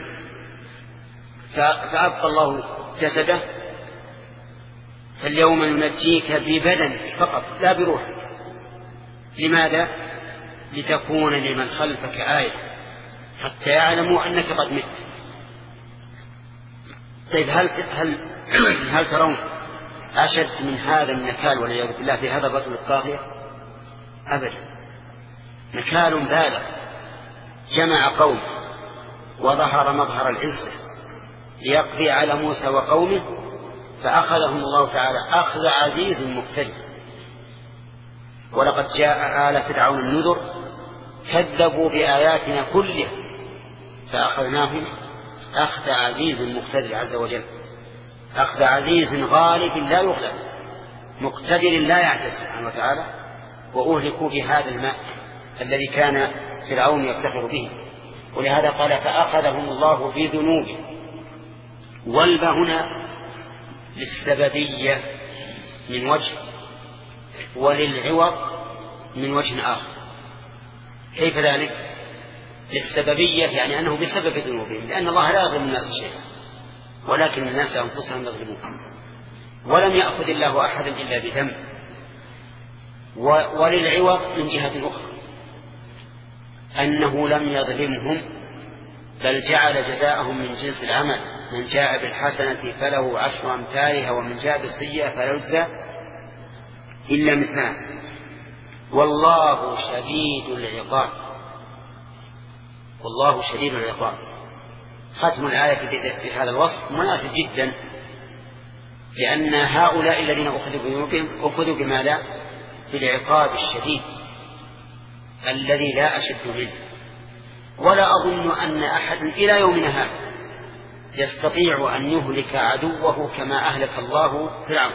فأبقى الله جسده. فاليوم ننجيك ببدنك فقط لا بروحك. لماذا؟ لتكون لمن خلفك آية حتى يعلموا أنك قد مت. طيب هل هل هل ترون أشد من هذا النكال والعياذ بالله في هذا الرجل الطاغية؟ أبدا. نكال بالغ جمع قوم وظهر مظهر العزة ليقضي على موسى وقومه فأخذهم الله تعالى أخذ عزيز مقتدر. ولقد جاء آل فرعون النذر كذبوا بآياتنا كلها فأخذناهم أخذ عزيز مقتدر عز وجل، أخذ عزيز غالب لا يغلب مقتدر لا يعجز سبحانه وتعالى. وأهلكوا بهذا الماء الذي كان فرعون يفتخر به. ولهذا قال فأخذهم الله بذنوبه. والباء هنا للسببية من وجه وللعوض من وجه آخر. كيف ذلك؟ للسببية يعني أنه بسبب ذنوبهم، لأن الله لا يظلم الناس شيئا ولكن الناس أنفسهم يظلمون. ولم يأخذ الله أحدا إلا بذنب. وللعوض من جهة أخرى أنه لم يظلمهم بل جعل جزاءهم من جنس العمل. من جاء بالحسنة فله عشر أمثالها ومن جاء بالسيئة فلا يجزى إلا مثلها والله شديد العقاب. والله شديد العقاب. ختم الآية بهذا الوصف مناسب جدا، لأن هؤلاء الذين أخذوا بذنوبهم أخذوا بماذا؟ بالعقاب الشديد الذي لا أشد منه. ولا أظن أن أحد إلى يومنا هذا يستطيع أن يهلك عدوه كما أهلك الله فرعون.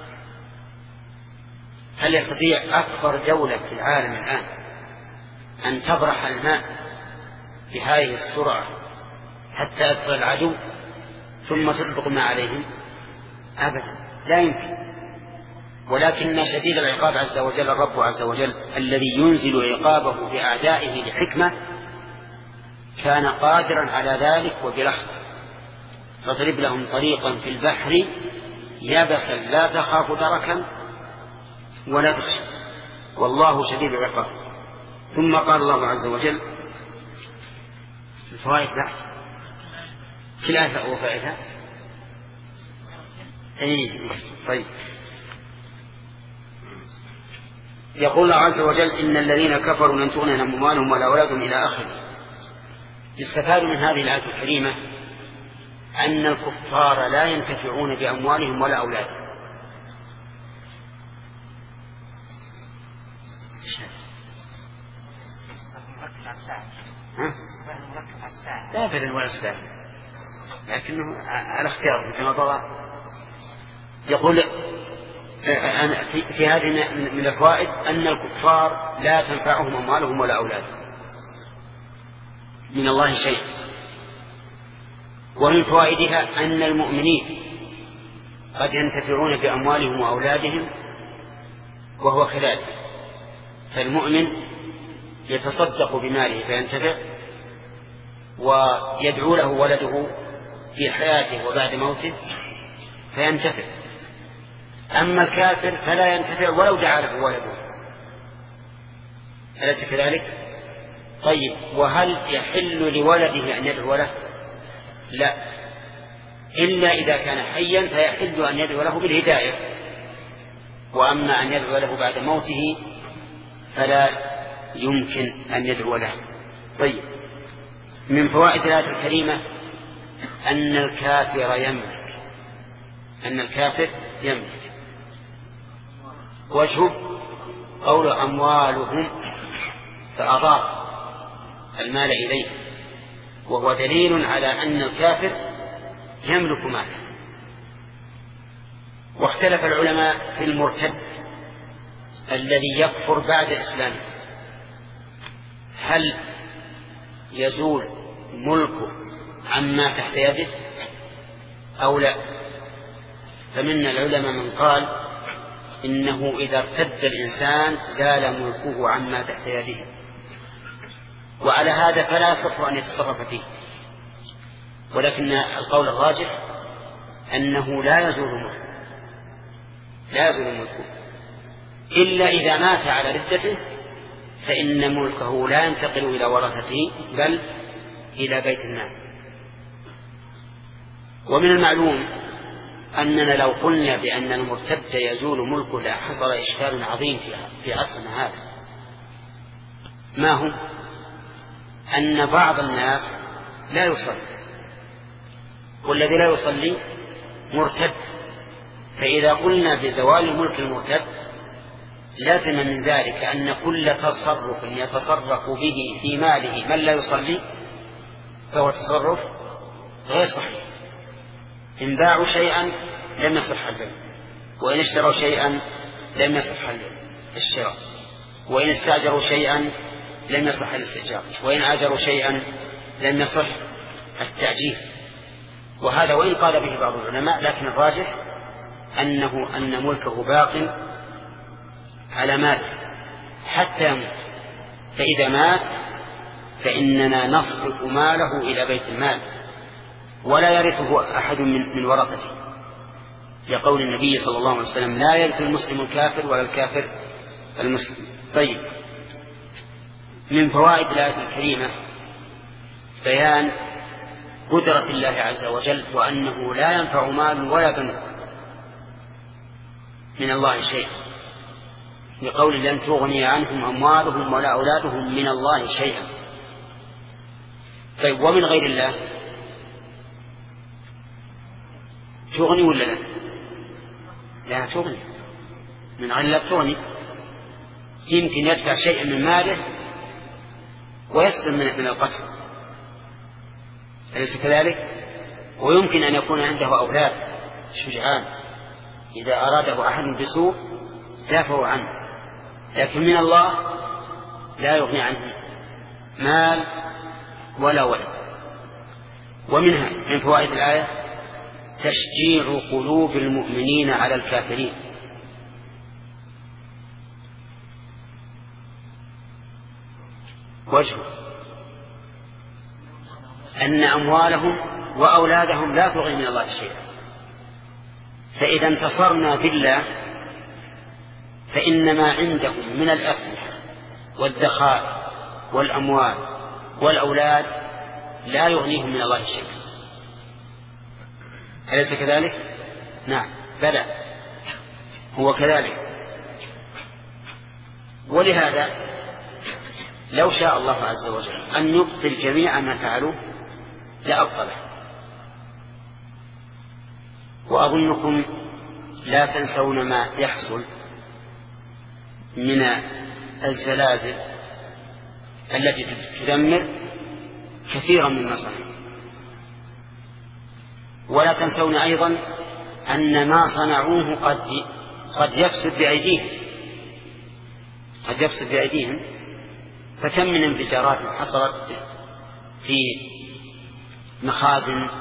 هل يستطيع أكبر دولة في العالم الآن أن تبرح الماء بهذه السرعة حتى يدخل العدو ثم تطبق ما عليهم؟ أبدا، لا يمكن. ولكن شديد العقاب عز وجل الرب عز وجل الذي ينزل عقابه بأعدائه لحكمة كان قادرا على ذلك وبلحظة. فاضرب لهم طريقا في البحر يبسا لا تخاف دركا ولا تخشى والله شديد العقاب. ثم قال الله عز وجل الفوائد بعد كل آية وفائدها. أيه طيب. يقول الله عز وجل إن الذين كفروا لن تغني عنهم أموالهم ولا أولادهم إلى آخره. يستفاد من هذه الآية الكريمة أن الكفار لا ينتفعون بأموالهم ولا أولادهم. لا بدل ولا الساعة، لكنه على اختيار كما طلع. يقول في هذه من الفوائد أن الكفار لا تنفعهم أموالهم ولا أولادهم من الله شيء. ومن فوائدها أن المؤمنين قد ينتفعون بأموالهم وأولادهم وهو خلال. فالمؤمن يتصدق بماله فينتفع ويدعو له ولده في حياته وبعد موته فينتفع. أما الكافر فلا ينتفع ولو دعا له ولده. أليس كذلك؟ طيب، وهل يحل لولده أن يدعو له؟ لا، إلا إذا كان حيا فيحل أن يدعو له بالهداية، وأما أن يدعو له بعد موته فلا يمكن أن يدعو له. طيب، من فوائد الآية الكريمة أن الكافر يملك أن الكافر يملك وجه قول أموالهم فأضاف المال إليه، وهو دليل على أن الكافر يملك ماله. واختلف العلماء في المرتد الذي يكفر بعد إسلامه، هل يزول ملكه عما تحت يده أو لا؟ فمن العلماء من قال إنه إذا ارتد الإنسان زال ملكه عما تحت يده، وعلى هذا فلا يصح أن يتصرف فيه. ولكن القول الراجح أنه لا يزول ملكه لا يزول ملكه إلا إذا مات على ردته، فإن ملكه لا ينتقل إلى ورثته بل إلى بيت المال. ومن المعلوم أننا لو قلنا بأن المرتد يزول ملكه لحصل إشكال عظيم في عصرنا هذا. ما هو؟ أن بعض الناس لا يصلي، والذي لا يصلي مرتد، فإذا قلنا بزوال ملك المرتد لازم من ذلك أن كل تصرف يتصرف به في ماله من لا يصلي فهو تصرف غير صحيح. إن باعوا شيئا لم يصح البيع، وإن اشتروا شيئا لم يصح الشراء، وإن استأجروا شيئا لم يصح الاستئجار، وإن آجروا شيئا لم يصح التأجير. وهذا وإن قال به بعض العلماء، لكن الراجح أنه أن ملكه باق على ماله حتى يموت. فإذا مات فإننا نصرف ماله إلى بيت المال ولا يرثه أحد من, من ورثته، لقول النبي صلى الله عليه وسلم لا يرث المسلم الكافر ولا الكافر المسلم. طيب، من فوائد الآية الكريمة بيان قدرة الله عز وجل، وأنه لا ينفع مال ولا بنون من الله شيء، لقول لن تغني عنهم أموالهم ولا أولادهم من الله شيئا. طيب، ومن غير الله تغني ولا لا؟ لا تغني، من غير الله تغني. يمكن يدفع شيئا من ماله ويسلم من القتل، أليس كذلك؟ ويمكن أن يكون عنده أولاد شجعان إذا أراده أحد بسوء دافعوا عنه، لكن من الله لا يغني عنه مال ولا ولد. ومنها من فوائد الآية تشجيع قلوب المؤمنين على الكافرين. وجه أن أموالهم وأولادهم لا تغني من الله شيئا، فإذا انتصرنا بالله فإن ما عندهم من الأسلحة والذخائر والأموال والأولاد لا يغنيهم من الله شيئا. أليس كذلك؟ نعم بلى هو كذلك. ولهذا لو شاء الله عز وجل أن يبطل جميع ما فعلوه لأبطله. وأظنكم لا تنسون ما يحصل من الزلازل التي تدمر كثيرا من مصر، ولا تنسون أيضا أن ما صنعوه قد قد يفسد بأيديهم قد يفسد بأيديهم فكم من انفجارات حصلت في مخازن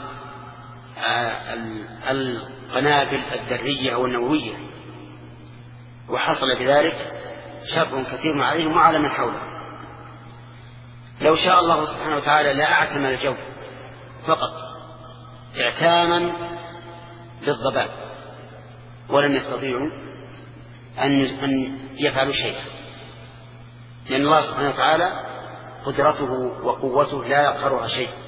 القنابل الذرية أو النووية، وحصل بذلك شر كثير عليهم وعلى من حولهم. لو شاء الله سبحانه وتعالى لا أعتم الجو فقط اعتاما بالضباب ولم يستطيعوا أن يفعلوا شيئا، لأن الله سبحانه وتعالى قدرته وقوته لا يقهرها شيء.